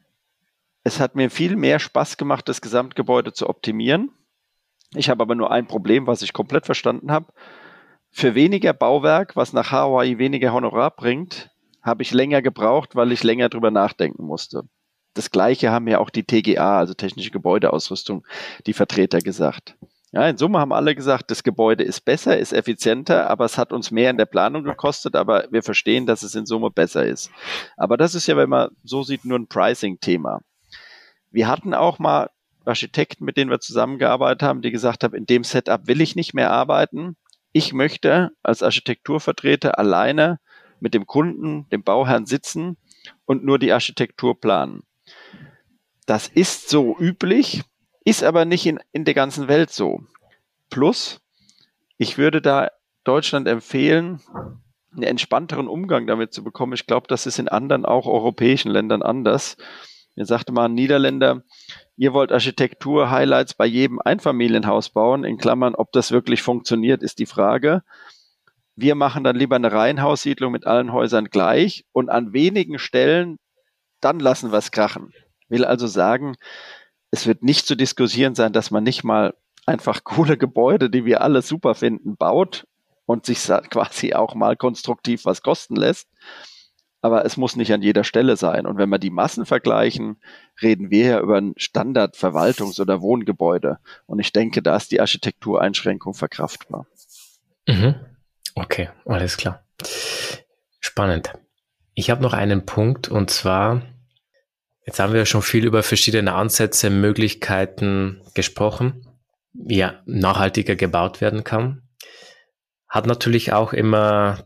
es hat mir viel mehr Spaß gemacht, das Gesamtgebäude zu optimieren. Ich habe aber nur ein Problem, was ich komplett verstanden habe. Für weniger Bauwerk, was nach Hawaii weniger Honorar bringt, habe ich länger gebraucht, weil ich länger drüber nachdenken musste. Das Gleiche haben ja auch die T G A, also technische Gebäudeausrüstung, die Vertreter gesagt. Ja, in Summe haben alle gesagt, das Gebäude ist besser, ist effizienter, aber es hat uns mehr in der Planung gekostet, aber wir verstehen, dass es in Summe besser ist. Aber das ist ja, wenn man so sieht, nur ein Pricing-Thema. Wir hatten auch mal Architekten, mit denen wir zusammengearbeitet haben, die gesagt haben, in dem Setup will ich nicht mehr arbeiten. Ich möchte als Architekturvertreter alleine mit dem Kunden, dem Bauherrn sitzen und nur die Architektur planen. Das ist so üblich, ist aber nicht in, in der ganzen Welt so. Plus, ich würde da Deutschland empfehlen, einen entspannteren Umgang damit zu bekommen. Ich glaube, das ist in anderen, auch europäischen Ländern anders. Mir sagte mal ein Niederländer, ihr wollt Architektur-Highlights bei jedem Einfamilienhaus bauen, in Klammern, ob das wirklich funktioniert, ist die Frage. Wir machen dann lieber eine Reihenhaussiedlung mit allen Häusern gleich und an wenigen Stellen, dann lassen wir es krachen. Will also sagen, es wird nicht zu diskutieren sein, dass man nicht mal einfach coole Gebäude, die wir alle super finden, baut und sich quasi auch mal konstruktiv was kosten lässt. Aber es muss nicht an jeder Stelle sein. Und wenn wir die Massen vergleichen, reden wir ja über ein Standard-Verwaltungs- oder Wohngebäude. Und ich denke, da ist die Architektureinschränkung verkraftbar. Mhm. Okay, alles klar. Spannend. Ich habe noch einen Punkt, und zwar, jetzt haben wir ja schon viel über verschiedene Ansätze, Möglichkeiten gesprochen, wie ja nachhaltiger gebaut werden kann. Hat natürlich auch immer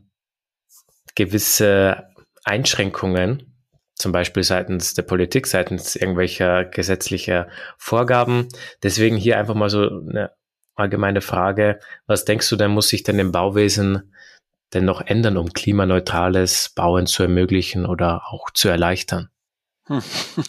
gewisse Einschränkungen, zum Beispiel seitens der Politik, seitens irgendwelcher gesetzlicher Vorgaben. Deswegen hier einfach mal so eine allgemeine Frage. Was denkst du denn, muss sich denn im Bauwesen denn noch ändern, um klimaneutrales Bauen zu ermöglichen oder auch zu erleichtern? Hm.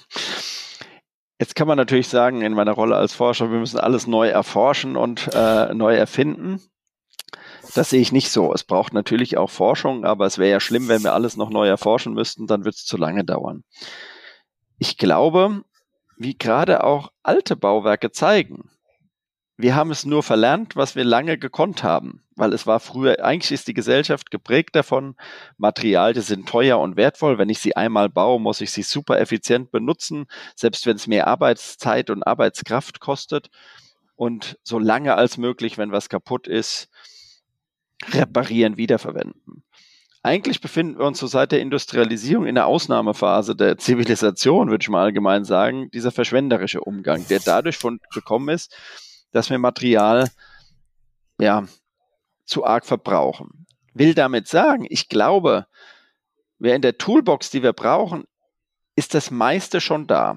Jetzt kann man natürlich sagen, in meiner Rolle als Forscher, wir müssen alles neu erforschen und äh, neu erfinden. Das sehe ich nicht so. Es braucht natürlich auch Forschung, aber es wäre ja schlimm, wenn wir alles noch neu erforschen müssten, dann wird es zu lange dauern. Ich glaube, wie gerade auch alte Bauwerke zeigen, Wir haben es nur verlernt, was wir lange gekonnt haben, weil es war früher, eigentlich ist die Gesellschaft geprägt davon, Materialien sind teuer und wertvoll, wenn ich sie einmal baue, muss ich sie super effizient benutzen, selbst wenn es mehr Arbeitszeit und Arbeitskraft kostet und so lange als möglich, wenn was kaputt ist, reparieren, wiederverwenden. Eigentlich befinden wir uns so seit der Industrialisierung in der Ausnahmephase der Zivilisation, würde ich mal allgemein sagen, dieser verschwenderische Umgang, der dadurch von gekommen ist, dass wir Material ja, zu arg verbrauchen. Will damit sagen, ich glaube, wer in der Toolbox, die wir brauchen, ist das meiste schon da.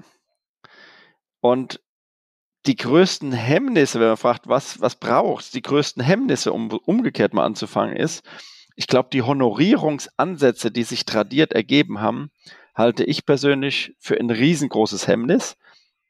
Und die größten Hemmnisse, wenn man fragt, was, was braucht es, die größten Hemmnisse, um umgekehrt mal anzufangen, ist, ich glaube, die Honorierungsansätze, die sich tradiert ergeben haben, halte ich persönlich für ein riesengroßes Hemmnis.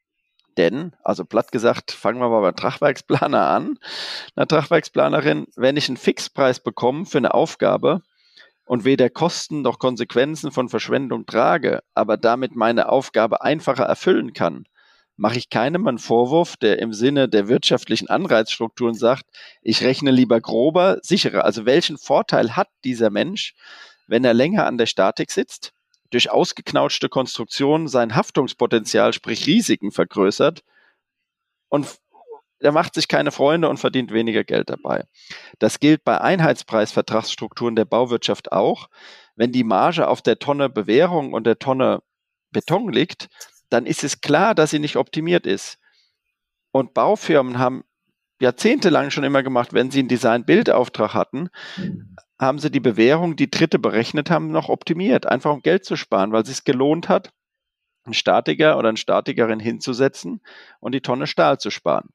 Denn, also platt gesagt, fangen wir mal beim Tragwerksplaner an, einer Tragwerksplanerin, wenn ich einen Fixpreis bekomme für eine Aufgabe und weder Kosten noch Konsequenzen von Verschwendung trage, aber damit meine Aufgabe einfacher erfüllen kann, mache ich keinem einen Vorwurf, der im Sinne der wirtschaftlichen Anreizstrukturen sagt, ich rechne lieber grober, sicherer. Also welchen Vorteil hat dieser Mensch, wenn er länger an der Statik sitzt, durch ausgeknautschte Konstruktionen sein Haftungspotenzial, sprich Risiken, vergrößert und er macht sich keine Freunde und verdient weniger Geld dabei. Das gilt bei Einheitspreisvertragsstrukturen der Bauwirtschaft auch. Wenn die Marge auf der Tonne Bewährung und der Tonne Beton liegt, dann ist es klar, dass sie nicht optimiert ist. Und Baufirmen haben jahrzehntelang schon immer gemacht, wenn sie einen Design-Build-Auftrag hatten, haben sie die Bewährung, die Dritte berechnet haben, noch optimiert, einfach um Geld zu sparen, weil es sich gelohnt hat, einen Statiker oder eine Statikerin hinzusetzen und die Tonne Stahl zu sparen.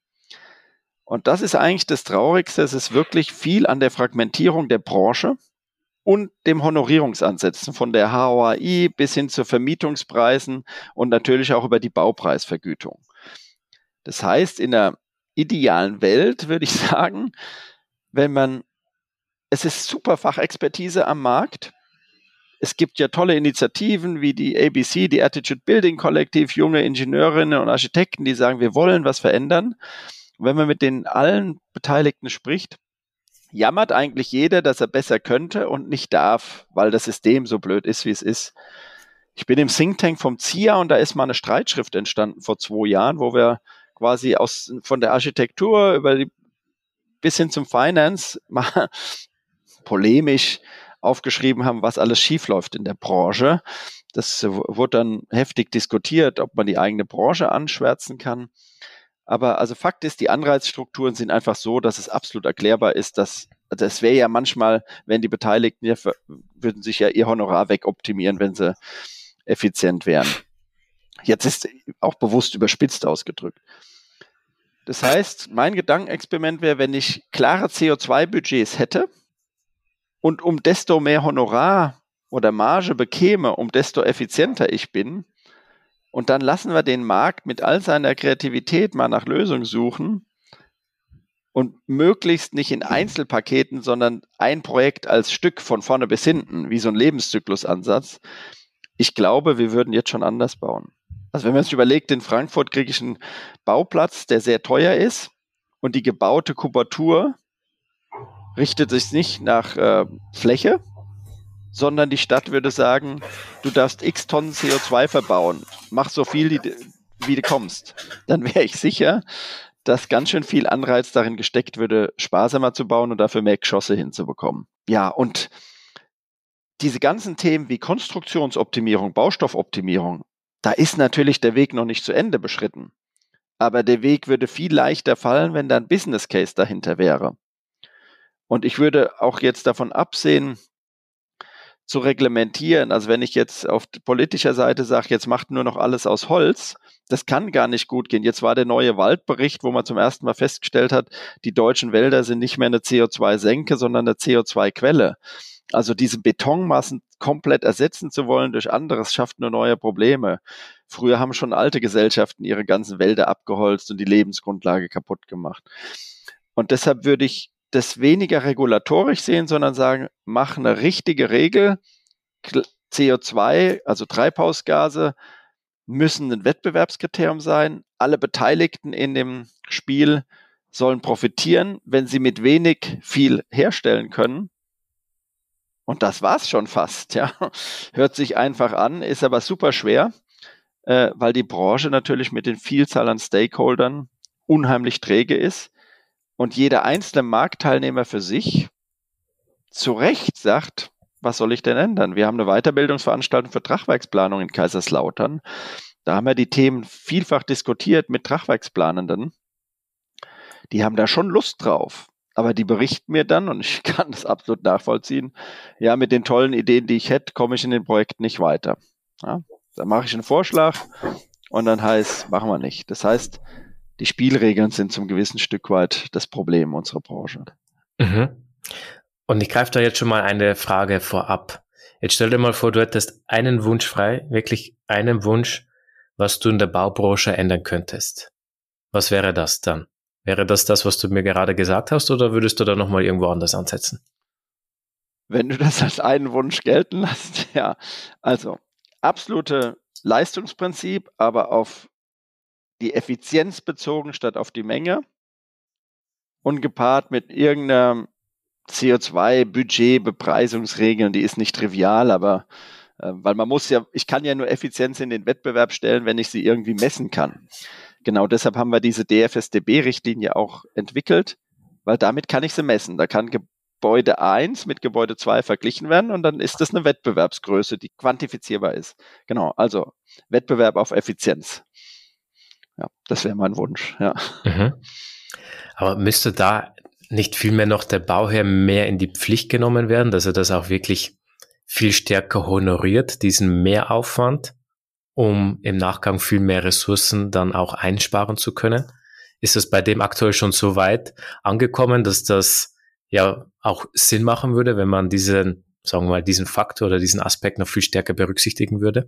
Und das ist eigentlich das Traurigste, es ist wirklich viel an der Fragmentierung der Branche und dem Honorierungsansätzen von der H O A I bis hin zu Vermietungspreisen und natürlich auch über die Baupreisvergütung. Das heißt, in der idealen Welt würde ich sagen, wenn man, es ist super Fachexpertise am Markt. Es gibt ja tolle Initiativen wie die A B C, die Attitude Building Kollektiv, junge Ingenieurinnen und Architekten, die sagen, wir wollen was verändern. Und wenn man mit den allen Beteiligten spricht, jammert eigentlich jeder, dass er besser könnte und nicht darf, weil das System so blöd ist, wie es ist. Ich bin im Think Tank vom Z I A und da ist mal eine Streitschrift entstanden vor zwei Jahren, wo wir quasi aus, von der Architektur über die, bis hin zum Finance mal polemisch aufgeschrieben haben, was alles schiefläuft in der Branche. Das wurde dann heftig diskutiert, ob man die eigene Branche anschwärzen kann. Aber also Fakt ist, die Anreizstrukturen sind einfach so, dass es absolut erklärbar ist, dass das wäre ja manchmal, wenn die Beteiligten ja, würden sich ja ihr Honorar wegoptimieren, wenn sie effizient wären. Jetzt ist auch bewusst überspitzt ausgedrückt. Das heißt, mein Gedankenexperiment wäre, wenn ich klare C O zwei Budgets hätte und um desto mehr Honorar oder Marge bekäme, um desto effizienter ich bin, und dann lassen wir den Markt mit all seiner Kreativität mal nach Lösungen suchen und möglichst nicht in Einzelpaketen, sondern ein Projekt als Stück von vorne bis hinten, wie so ein Lebenszyklusansatz. Ich glaube, wir würden jetzt schon anders bauen. Also wenn man sich überlegt, in Frankfurt kriege ich einen Bauplatz, der sehr teuer ist und die gebaute Kubatur richtet sich nicht nach äh, Fläche, sondern die Stadt würde sagen, du darfst x Tonnen C O zwei verbauen, mach so viel, die, wie du kommst. Dann wäre ich sicher, dass ganz schön viel Anreiz darin gesteckt würde, sparsamer zu bauen und dafür mehr Geschosse hinzubekommen. Ja, und diese ganzen Themen wie Konstruktionsoptimierung, Baustoffoptimierung, da ist natürlich der Weg noch nicht zu Ende beschritten. Aber der Weg würde viel leichter fallen, wenn da ein Business Case dahinter wäre. Und ich würde auch jetzt davon absehen, zu reglementieren. Also wenn ich jetzt auf politischer Seite sage, jetzt macht nur noch alles aus Holz, das kann gar nicht gut gehen. Jetzt war der neue Waldbericht, wo man zum ersten Mal festgestellt hat, die deutschen Wälder sind nicht mehr eine C O zwei Senke, sondern eine C O zwei Quelle. Also diese Betonmassen komplett ersetzen zu wollen durch anderes, schafft nur neue Probleme. Früher haben schon alte Gesellschaften ihre ganzen Wälder abgeholzt und die Lebensgrundlage kaputt gemacht. Und deshalb würde ich das weniger regulatorisch sehen, sondern sagen, mach eine richtige Regel. C O zwei, also Treibhausgase, müssen ein Wettbewerbskriterium sein. Alle Beteiligten in dem Spiel sollen profitieren, wenn sie mit wenig viel herstellen können. Und das war's schon fast. Ja. Hört sich einfach an, ist aber super schwer, äh, weil die Branche natürlich mit den Vielzahl an Stakeholdern unheimlich träge ist und jeder einzelne Marktteilnehmer für sich zu Recht sagt, was soll ich denn ändern? Wir haben eine Weiterbildungsveranstaltung für Tragwerksplanung in Kaiserslautern. Da haben wir die Themen vielfach diskutiert mit Tragwerksplanenden. Die haben da schon Lust drauf. Aber die berichten mir dann, und ich kann das absolut nachvollziehen, ja, mit den tollen Ideen, die ich hätte, komme ich in den Projekten nicht weiter. Ja, da mache ich einen Vorschlag und dann heißt, machen wir nicht. Das heißt, die Spielregeln sind zum gewissen Stück weit das Problem unserer Branche. Mhm. Und ich greife da jetzt schon mal eine Frage vorab. Jetzt stell dir mal vor, du hättest einen Wunsch frei, wirklich einen Wunsch, was du in der Baubranche ändern könntest. Was wäre das dann? Wäre das das, was du mir gerade gesagt hast, oder würdest du da nochmal irgendwo anders ansetzen? Wenn du das als einen Wunsch gelten lässt, ja. Also, absolute Leistungsprinzip, aber auf die Effizienz bezogen statt auf die Menge und gepaart mit irgendeiner C O zwei Budget, Bepreisungsregeln, die ist nicht trivial, aber äh, weil man muss ja, ich kann ja nur Effizienz in den Wettbewerb stellen, wenn ich sie irgendwie messen kann. Genau deshalb haben wir diese D F S D B-Richtlinie auch entwickelt, weil damit kann ich sie messen. Da kann Gebäude eins mit Gebäude zwei verglichen werden und dann ist das eine Wettbewerbsgröße, die quantifizierbar ist. Genau, also Wettbewerb auf Effizienz. Ja, das wäre mein Wunsch, ja. Mhm. Aber müsste da nicht vielmehr noch der Bauherr mehr in die Pflicht genommen werden, dass er das auch wirklich viel stärker honoriert, diesen Mehraufwand, um im Nachgang viel mehr Ressourcen dann auch einsparen zu können? Ist das bei dem aktuell schon so weit angekommen, dass das ja auch Sinn machen würde, wenn man diesen, sagen wir mal, diesen Faktor oder diesen Aspekt noch viel stärker berücksichtigen würde?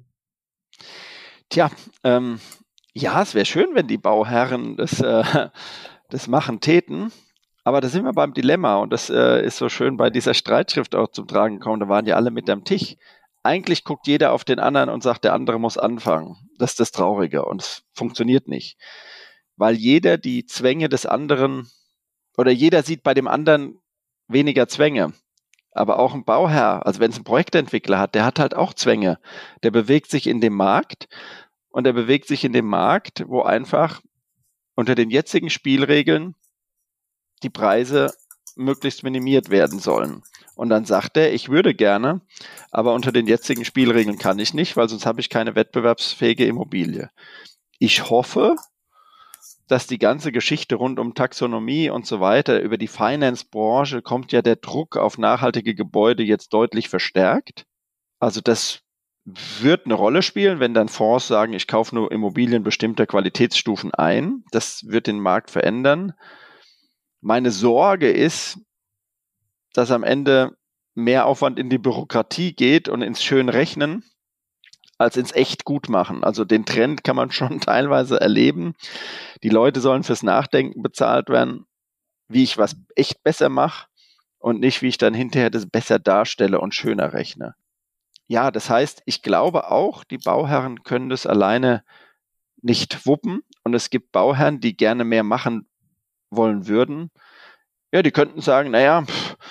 Tja, ähm, ja, es wäre schön, wenn die Bauherren das, äh, das machen täten. Aber da sind wir beim Dilemma und das äh, ist so schön bei dieser Streitschrift auch zum Tragen gekommen. Da waren ja alle mit am Tisch. Eigentlich guckt jeder auf den anderen und sagt, der andere muss anfangen. Das ist das Traurige und es funktioniert nicht. Weil jeder die Zwänge des anderen oder jeder sieht bei dem anderen weniger Zwänge. Aber auch ein Bauherr, also wenn es einen Projektentwickler hat, der hat halt auch Zwänge. Der bewegt sich in dem Markt und der bewegt sich in dem Markt, wo einfach unter den jetzigen Spielregeln die Preise möglichst minimiert werden sollen. Und dann sagt er, ich würde gerne, aber unter den jetzigen Spielregeln kann ich nicht, weil sonst habe ich keine wettbewerbsfähige Immobilie. Ich hoffe, dass die ganze Geschichte rund um Taxonomie und so weiter, über die Finance-Branche kommt ja der Druck auf nachhaltige Gebäude jetzt deutlich verstärkt. Also das wird eine Rolle spielen, wenn dann Fonds sagen, ich kaufe nur Immobilien bestimmter Qualitätsstufen ein. Das wird den Markt verändern. Meine Sorge ist, dass am Ende mehr Aufwand in die Bürokratie geht und ins Schönrechnen als ins echt gut machen. Also den Trend kann man schon teilweise erleben. Die Leute sollen fürs Nachdenken bezahlt werden, wie ich was echt besser mache und nicht, wie ich dann hinterher das besser darstelle und schöner rechne. Ja, das heißt, ich glaube auch, die Bauherren können das alleine nicht wuppen und es gibt Bauherren, die gerne mehr machen wollen würden. Ja, die könnten sagen, naja,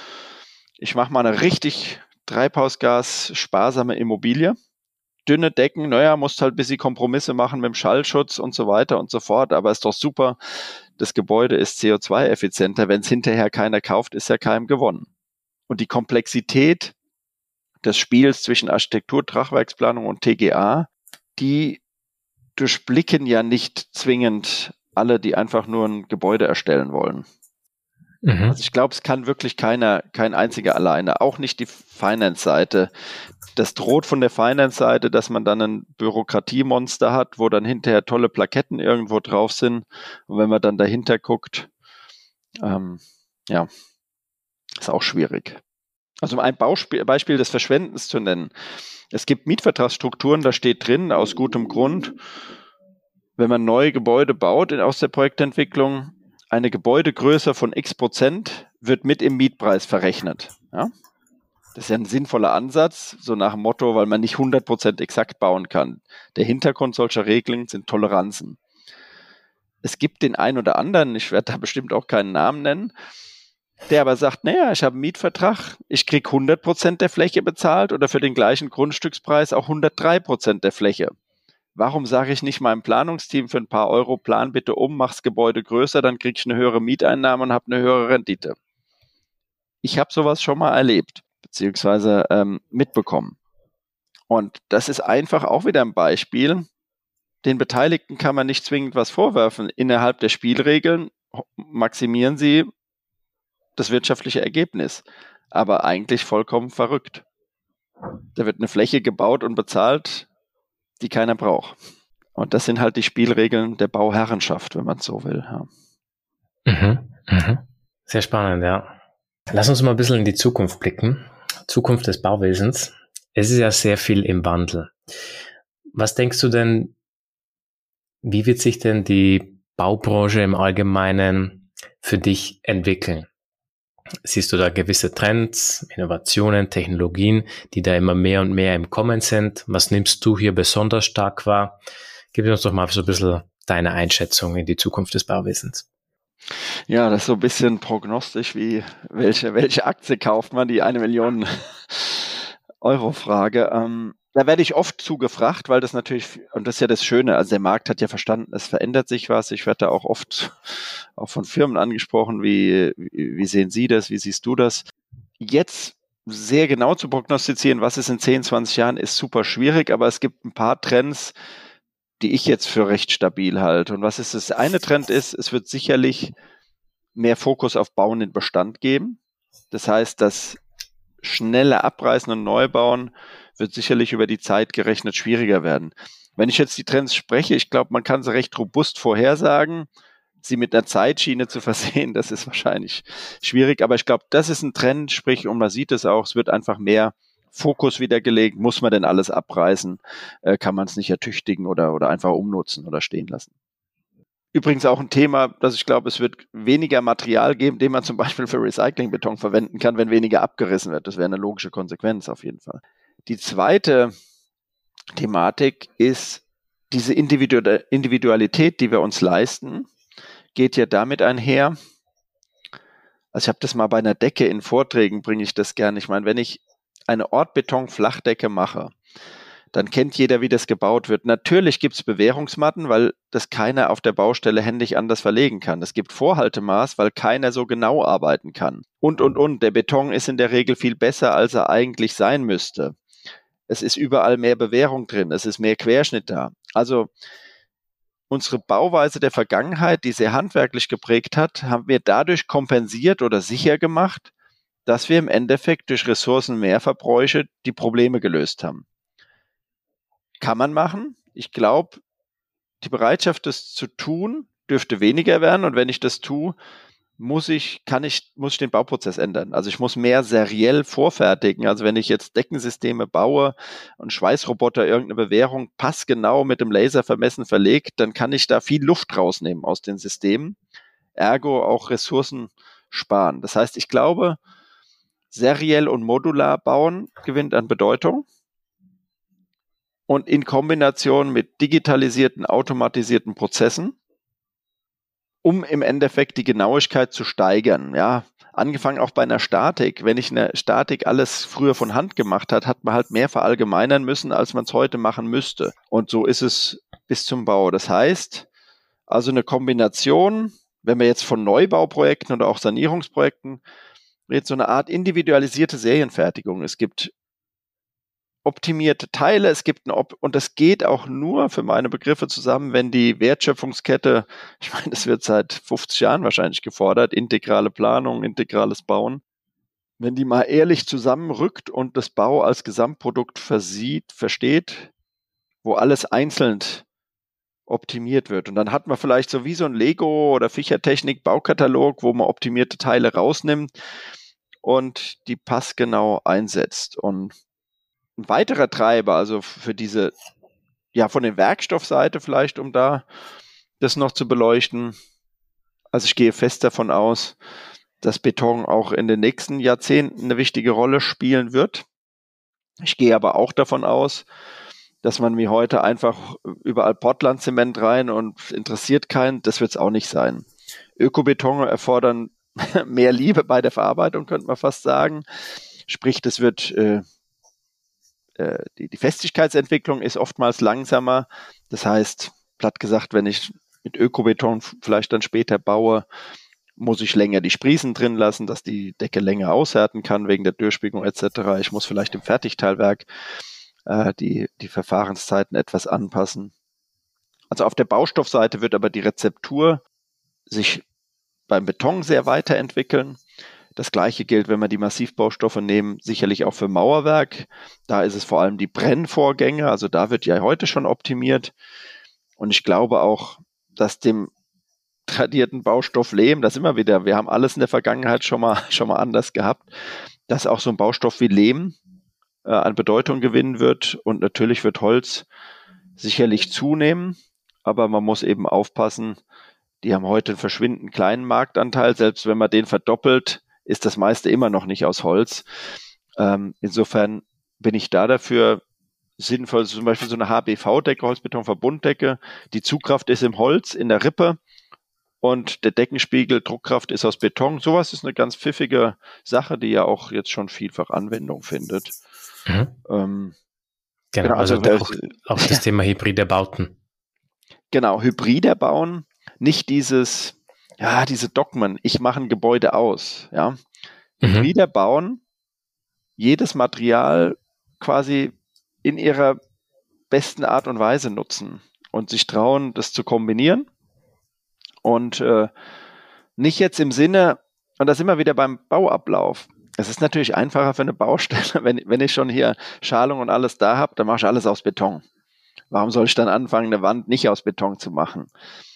ich mache mal eine richtig treibhausgas-sparsame Immobilie. Dünne Decken, naja, musst halt ein bisschen Kompromisse machen mit dem Schallschutz und so weiter und so fort, aber ist doch super, das Gebäude ist C O zwei effizienter, wenn es hinterher keiner kauft, ist ja keinem gewonnen. Und die Komplexität des Spiels zwischen Architektur, Tragwerksplanung und T G A, die durchblicken ja nicht zwingend alle, die einfach nur ein Gebäude erstellen wollen. Mhm. Also ich glaube, es kann wirklich keiner, kein einziger alleine, auch nicht die Finance-Seite. Das droht von der Finance-Seite, dass man dann ein Bürokratiemonster hat, wo dann hinterher tolle Plaketten irgendwo drauf sind. Und wenn man dann dahinter guckt, ähm, ja, ist auch schwierig. Also um ein Beispiel, Beispiel des Verschwendens zu nennen. Es gibt Mietvertragsstrukturen, da steht drin, aus gutem Grund, wenn man neue Gebäude baut aus der Projektentwicklung, eine Gebäudegröße von x Prozent wird mit im Mietpreis verrechnet. Ja? Das ist ja ein sinnvoller Ansatz, so nach dem Motto, weil man nicht hundert Prozent exakt bauen kann. Der Hintergrund solcher Regeln sind Toleranzen. Es gibt den einen oder anderen, ich werde da bestimmt auch keinen Namen nennen, der aber sagt, naja, ich habe einen Mietvertrag, ich kriege hundert Prozent der Fläche bezahlt oder für den gleichen Grundstückspreis auch hundertdrei Prozent der Fläche. Warum sage ich nicht meinem Planungsteam für ein paar Euro, plan bitte um, mach's Gebäude größer, dann kriege ich eine höhere Mieteinnahme und habe eine höhere Rendite. Ich habe sowas schon mal erlebt, beziehungsweise ähm, mitbekommen. Und das ist einfach auch wieder ein Beispiel. Den Beteiligten kann man nicht zwingend was vorwerfen. Innerhalb der Spielregeln maximieren sie das wirtschaftliche Ergebnis. Aber eigentlich vollkommen verrückt. Da wird eine Fläche gebaut und bezahlt, die keiner braucht. Und das sind halt die Spielregeln der Bauherrenschaft, wenn man es so will. Ja. Mhm, mhm. Sehr spannend, ja. Lass uns mal ein bisschen in die Zukunft blicken. Zukunft des Bauwesens. Es ist ja sehr viel im Wandel. Was denkst du denn, wie wird sich denn die Baubranche im Allgemeinen für dich entwickeln? Siehst du da gewisse Trends, Innovationen, Technologien, die da immer mehr und mehr im Kommen sind? Was nimmst du hier besonders stark wahr? Gib uns doch mal so ein bisschen deine Einschätzung in die Zukunft des Bauwesens. Ja, das ist so ein bisschen prognostisch, wie welche, welche Aktie kauft man, die eine Million Euro Frage. Ähm, da werde ich oft zugefragt, weil das natürlich, und das ist ja das Schöne, also der Markt hat ja verstanden, es verändert sich was. Ich werde da auch oft auch von Firmen angesprochen, wie, wie, wie sehen Sie das, wie siehst du das? Jetzt sehr genau zu prognostizieren, was ist in zehn, zwanzig Jahren, ist super schwierig, aber es gibt ein paar Trends, die ich jetzt für recht stabil halte. Und was ist das eine Trend ist, es wird sicherlich mehr Fokus auf Bauen in Bestand geben. Das heißt, das schnelle Abreißen und Neubauen wird sicherlich über die Zeit gerechnet schwieriger werden. Wenn ich jetzt die Trends spreche, ich glaube, man kann sie recht robust vorhersagen. Sie mit einer Zeitschiene zu versehen, das ist wahrscheinlich schwierig. Aber ich glaube, das ist ein Trend, sprich, und man sieht es auch, es wird einfach mehr Fokus wieder gelegt. Muss man denn alles abreißen? Äh, kann man es nicht ertüchtigen oder, oder einfach umnutzen oder stehen lassen? Übrigens auch ein Thema, dass ich glaube, es wird weniger Material geben, den man zum Beispiel für Recyclingbeton verwenden kann, wenn weniger abgerissen wird. Das wäre eine logische Konsequenz auf jeden Fall. Die zweite Thematik ist diese Individu- Individualität, die wir uns leisten, geht ja damit einher. Also ich habe das mal bei einer Decke in Vorträgen, bringe ich das gerne. Ich meine, wenn ich eine Ortbeton-Flachdecke mache, dann kennt jeder, wie das gebaut wird. Natürlich gibt es Bewährungsmatten, weil das keiner auf der Baustelle händisch anders verlegen kann. Es gibt Vorhaltemaß, weil keiner so genau arbeiten kann. Und, und, und. Der Beton ist in der Regel viel besser, als er eigentlich sein müsste. Es ist überall mehr Bewährung drin. Es ist mehr Querschnitt da. Also unsere Bauweise der Vergangenheit, die sehr handwerklich geprägt hat, haben wir dadurch kompensiert oder sicher gemacht, dass wir im Endeffekt durch Ressourcenmehrverbräuche die Probleme gelöst haben. Kann man machen. Ich glaube, die Bereitschaft, das zu tun, dürfte weniger werden. Und wenn ich das tue, muss ich, kann ich, muss ich den Bauprozess ändern. Also ich muss mehr seriell vorfertigen. Also wenn ich jetzt Deckensysteme baue und Schweißroboter irgendeine Bewährung passgenau mit dem Laser vermessen verlegt, dann kann ich da viel Luft rausnehmen aus den Systemen. Ergo auch Ressourcen sparen. Das heißt, ich glaube, seriell und modular bauen gewinnt an Bedeutung. Und in Kombination mit digitalisierten, automatisierten Prozessen, um im Endeffekt die Genauigkeit zu steigern. Ja, angefangen auch bei einer Statik. Wenn ich eine Statik alles früher von Hand gemacht hat, hat man halt mehr verallgemeinern müssen, als man es heute machen müsste. Und so ist es bis zum Bau. Das heißt, also eine Kombination, wenn wir jetzt von Neubauprojekten oder auch Sanierungsprojekten reden, so eine Art individualisierte Serienfertigung. Es gibt optimierte Teile, es gibt eine Op- und das geht auch nur für meine Begriffe zusammen, wenn die Wertschöpfungskette, ich meine, das wird seit fünfzig Jahren wahrscheinlich gefordert, integrale Planung, integrales Bauen, wenn die mal ehrlich zusammenrückt und das Bau als Gesamtprodukt versieht, versteht, wo alles einzeln optimiert wird. Und dann hat man vielleicht so wie so ein Lego oder Fischertechnik Baukatalog, wo man optimierte Teile rausnimmt und die passgenau einsetzt. Und ein weiterer Treiber, also für diese, ja, von der Werkstoffseite vielleicht, um da das noch zu beleuchten. Also ich gehe fest davon aus, dass Beton auch in den nächsten Jahrzehnten eine wichtige Rolle spielen wird. Ich gehe aber auch davon aus, dass man wie heute einfach überall Portland-Zement rein und interessiert keinen, das wird es auch nicht sein. Ökobeton erfordern mehr Liebe bei der Verarbeitung, könnte man fast sagen. Sprich, das wird äh, äh, die, die Festigkeitsentwicklung ist oftmals langsamer. Das heißt, platt gesagt, wenn ich mit Ökobeton vielleicht dann später baue, muss ich länger die Spriesen drin lassen, dass die Decke länger aushärten kann wegen der Durchspiegelung et cetera. Ich muss vielleicht im Fertigteilwerk äh, die, die Verfahrenszeiten etwas anpassen. Also auf der Baustoffseite wird aber die Rezeptur sich beim Beton sehr weiterentwickeln. Das Gleiche gilt, wenn wir die Massivbaustoffe nehmen, sicherlich auch für Mauerwerk. Da ist es vor allem die Brennvorgänge, also da wird ja heute schon optimiert. Und ich glaube auch, dass dem tradierten Baustoff Lehm, das immer wieder, wir haben alles in der Vergangenheit schon mal, schon mal anders gehabt, dass auch so ein Baustoff wie Lehm äh, an Bedeutung gewinnen wird. Und natürlich wird Holz sicherlich zunehmen, aber man muss eben aufpassen, die haben heute einen verschwindend kleinen Marktanteil. Selbst wenn man den verdoppelt, ist das meiste immer noch nicht aus Holz. Ähm, insofern bin ich da dafür sinnvoll, zum Beispiel so eine H B V-Decke, Holzbetonverbunddecke. Die Zugkraft ist im Holz, in der Rippe und der Deckenspiegel, Druckkraft ist aus Beton. Sowas ist eine ganz pfiffige Sache, die ja auch jetzt schon vielfach Anwendung findet. Mhm. Ähm, genau, genau, also, also auch, auch das Thema hybride Bauten. Genau, hybrider bauen, nicht dieses, ja, diese Dogmen, ich mache ein Gebäude aus, ja. Mhm. Hybrider bauen, jedes Material quasi in ihrer besten Art und Weise nutzen und sich trauen, das zu kombinieren und äh, nicht jetzt im Sinne, und das immer wieder beim Bauablauf. Es ist natürlich einfacher für eine Baustelle, wenn, wenn ich schon hier Schalung und alles da habe, dann mache ich alles aus Beton. Warum soll ich dann anfangen, eine Wand nicht aus Beton zu machen?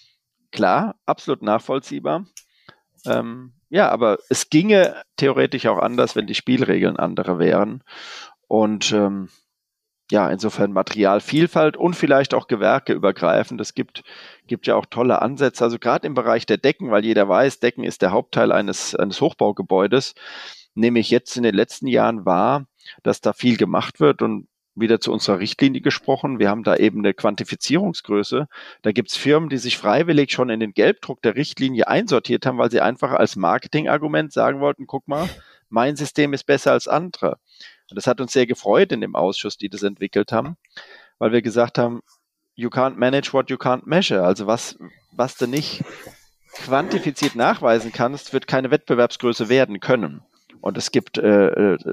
Klar, absolut nachvollziehbar. Ähm, ja, aber es ginge theoretisch auch anders, wenn die Spielregeln andere wären. Und ähm, ja, insofern Materialvielfalt und vielleicht auch Gewerke übergreifend. Es gibt, gibt ja auch tolle Ansätze, also gerade im Bereich der Decken, weil jeder weiß, Decken ist der Hauptteil eines, eines Hochbaugebäudes, nehme ich jetzt in den letzten Jahren wahr, dass da viel gemacht wird und wieder zu unserer Richtlinie gesprochen. Wir haben da eben eine Quantifizierungsgröße. Da gibt es Firmen, die sich freiwillig schon in den Gelbdruck der Richtlinie einsortiert haben, weil sie einfach als Marketingargument sagen wollten, guck mal, mein System ist besser als andere. Und das hat uns sehr gefreut in dem Ausschuss, die das entwickelt haben, weil wir gesagt haben, you can't manage what you can't measure. Also was, was du nicht quantifiziert nachweisen kannst, wird keine Wettbewerbsgröße werden können. Und es gibt äh, äh,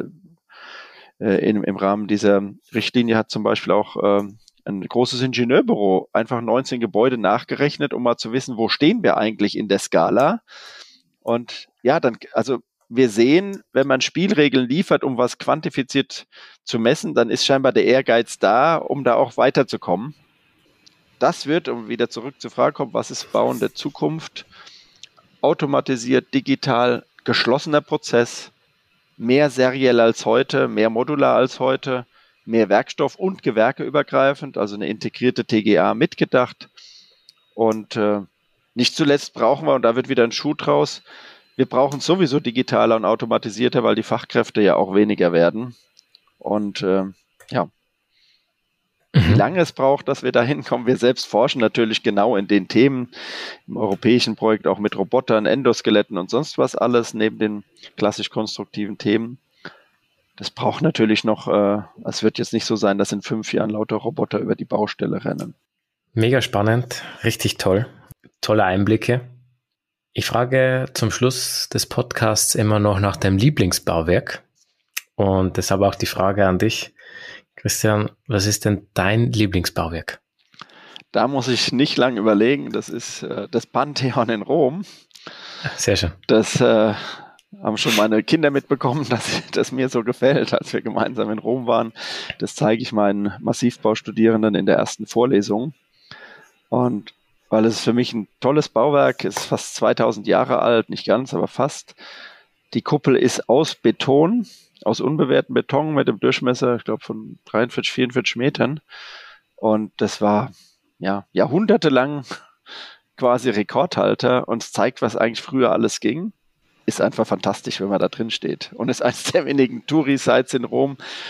in, im Rahmen dieser Richtlinie hat zum Beispiel auch äh, ein großes Ingenieurbüro einfach neunzehn Gebäude nachgerechnet, um mal zu wissen, wo stehen wir eigentlich in der Skala. Und ja, dann, also wir sehen, wenn man Spielregeln liefert, um was quantifiziert zu messen, dann ist scheinbar der Ehrgeiz da, um da auch weiterzukommen. Das wird, um wieder zurück zur Frage kommen, was ist Bauen der Zukunft? Automatisiert, digital, geschlossener Prozess, mehr seriell als heute, mehr modular als heute, mehr Werkstoff- und gewerkeübergreifend, also eine integrierte T G A mitgedacht. Und äh, nicht zuletzt brauchen wir, und da wird wieder ein Schuh draus, wir brauchen sowieso digitaler und automatisierter, weil die Fachkräfte ja auch weniger werden. Und äh, ja, wie lange es braucht, dass wir da hinkommen. Wir selbst forschen natürlich genau in den Themen, im europäischen Projekt auch mit Robotern, Endoskeletten und sonst was alles, neben den klassisch konstruktiven Themen. Das braucht natürlich noch, äh, es wird jetzt nicht so sein, dass in fünf Jahren lauter Roboter über die Baustelle rennen. Mega spannend, richtig toll, tolle Einblicke. Ich frage zum Schluss des Podcasts immer noch nach deinem Lieblingsbauwerk und deshalb auch die Frage an dich. Christian, was ist denn dein Lieblingsbauwerk? Da muss ich nicht lange überlegen. Das ist äh, das Pantheon in Rom. Sehr schön. Das äh, haben schon meine Kinder mitbekommen, dass das mir so gefällt, als wir gemeinsam in Rom waren. Das zeige ich meinen Massivbaustudierenden in der ersten Vorlesung. Und weil es für mich ein tolles Bauwerk ist, fast zweitausend Jahre alt, nicht ganz, aber fast. Die Kuppel ist aus Beton, aus unbewehrtem Beton mit dem Durchmesser, ich glaube, von dreiundvierzig, vierundvierzig Metern. Und das war ja jahrhundertelang quasi Rekordhalter und es zeigt, was eigentlich früher alles ging. Ist einfach fantastisch, wenn man da drin steht. Und ist eines der wenigen Touri-Sites in Rom,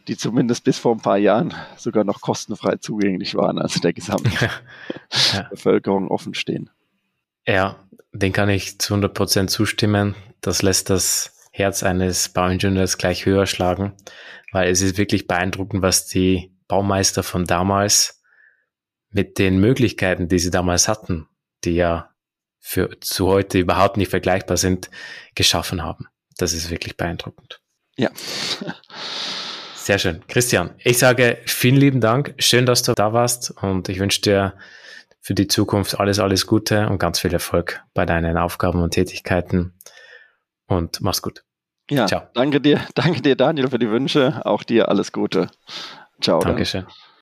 die zumindest bis vor ein paar Jahren sogar noch kostenfrei zugänglich waren, also der gesamten ja. Bevölkerung offen stehen. Ja, den kann ich zu hundert Prozent zustimmen. Das lässt das Herz eines Bauingenieurs gleich höher schlagen, weil es ist wirklich beeindruckend, was die Baumeister von damals mit den Möglichkeiten, die sie damals hatten, die ja für zu heute überhaupt nicht vergleichbar sind, geschaffen haben. Das ist wirklich beeindruckend. Ja. Sehr schön. Christian, ich sage vielen lieben Dank. Schön, dass du da warst und ich wünsche dir für die Zukunft alles, alles Gute und ganz viel Erfolg bei deinen Aufgaben und Tätigkeiten und mach's gut. Ja, Ciao. danke dir, danke dir, Daniel, für die Wünsche. Auch dir alles Gute. Ciao. Dankeschön. Dann.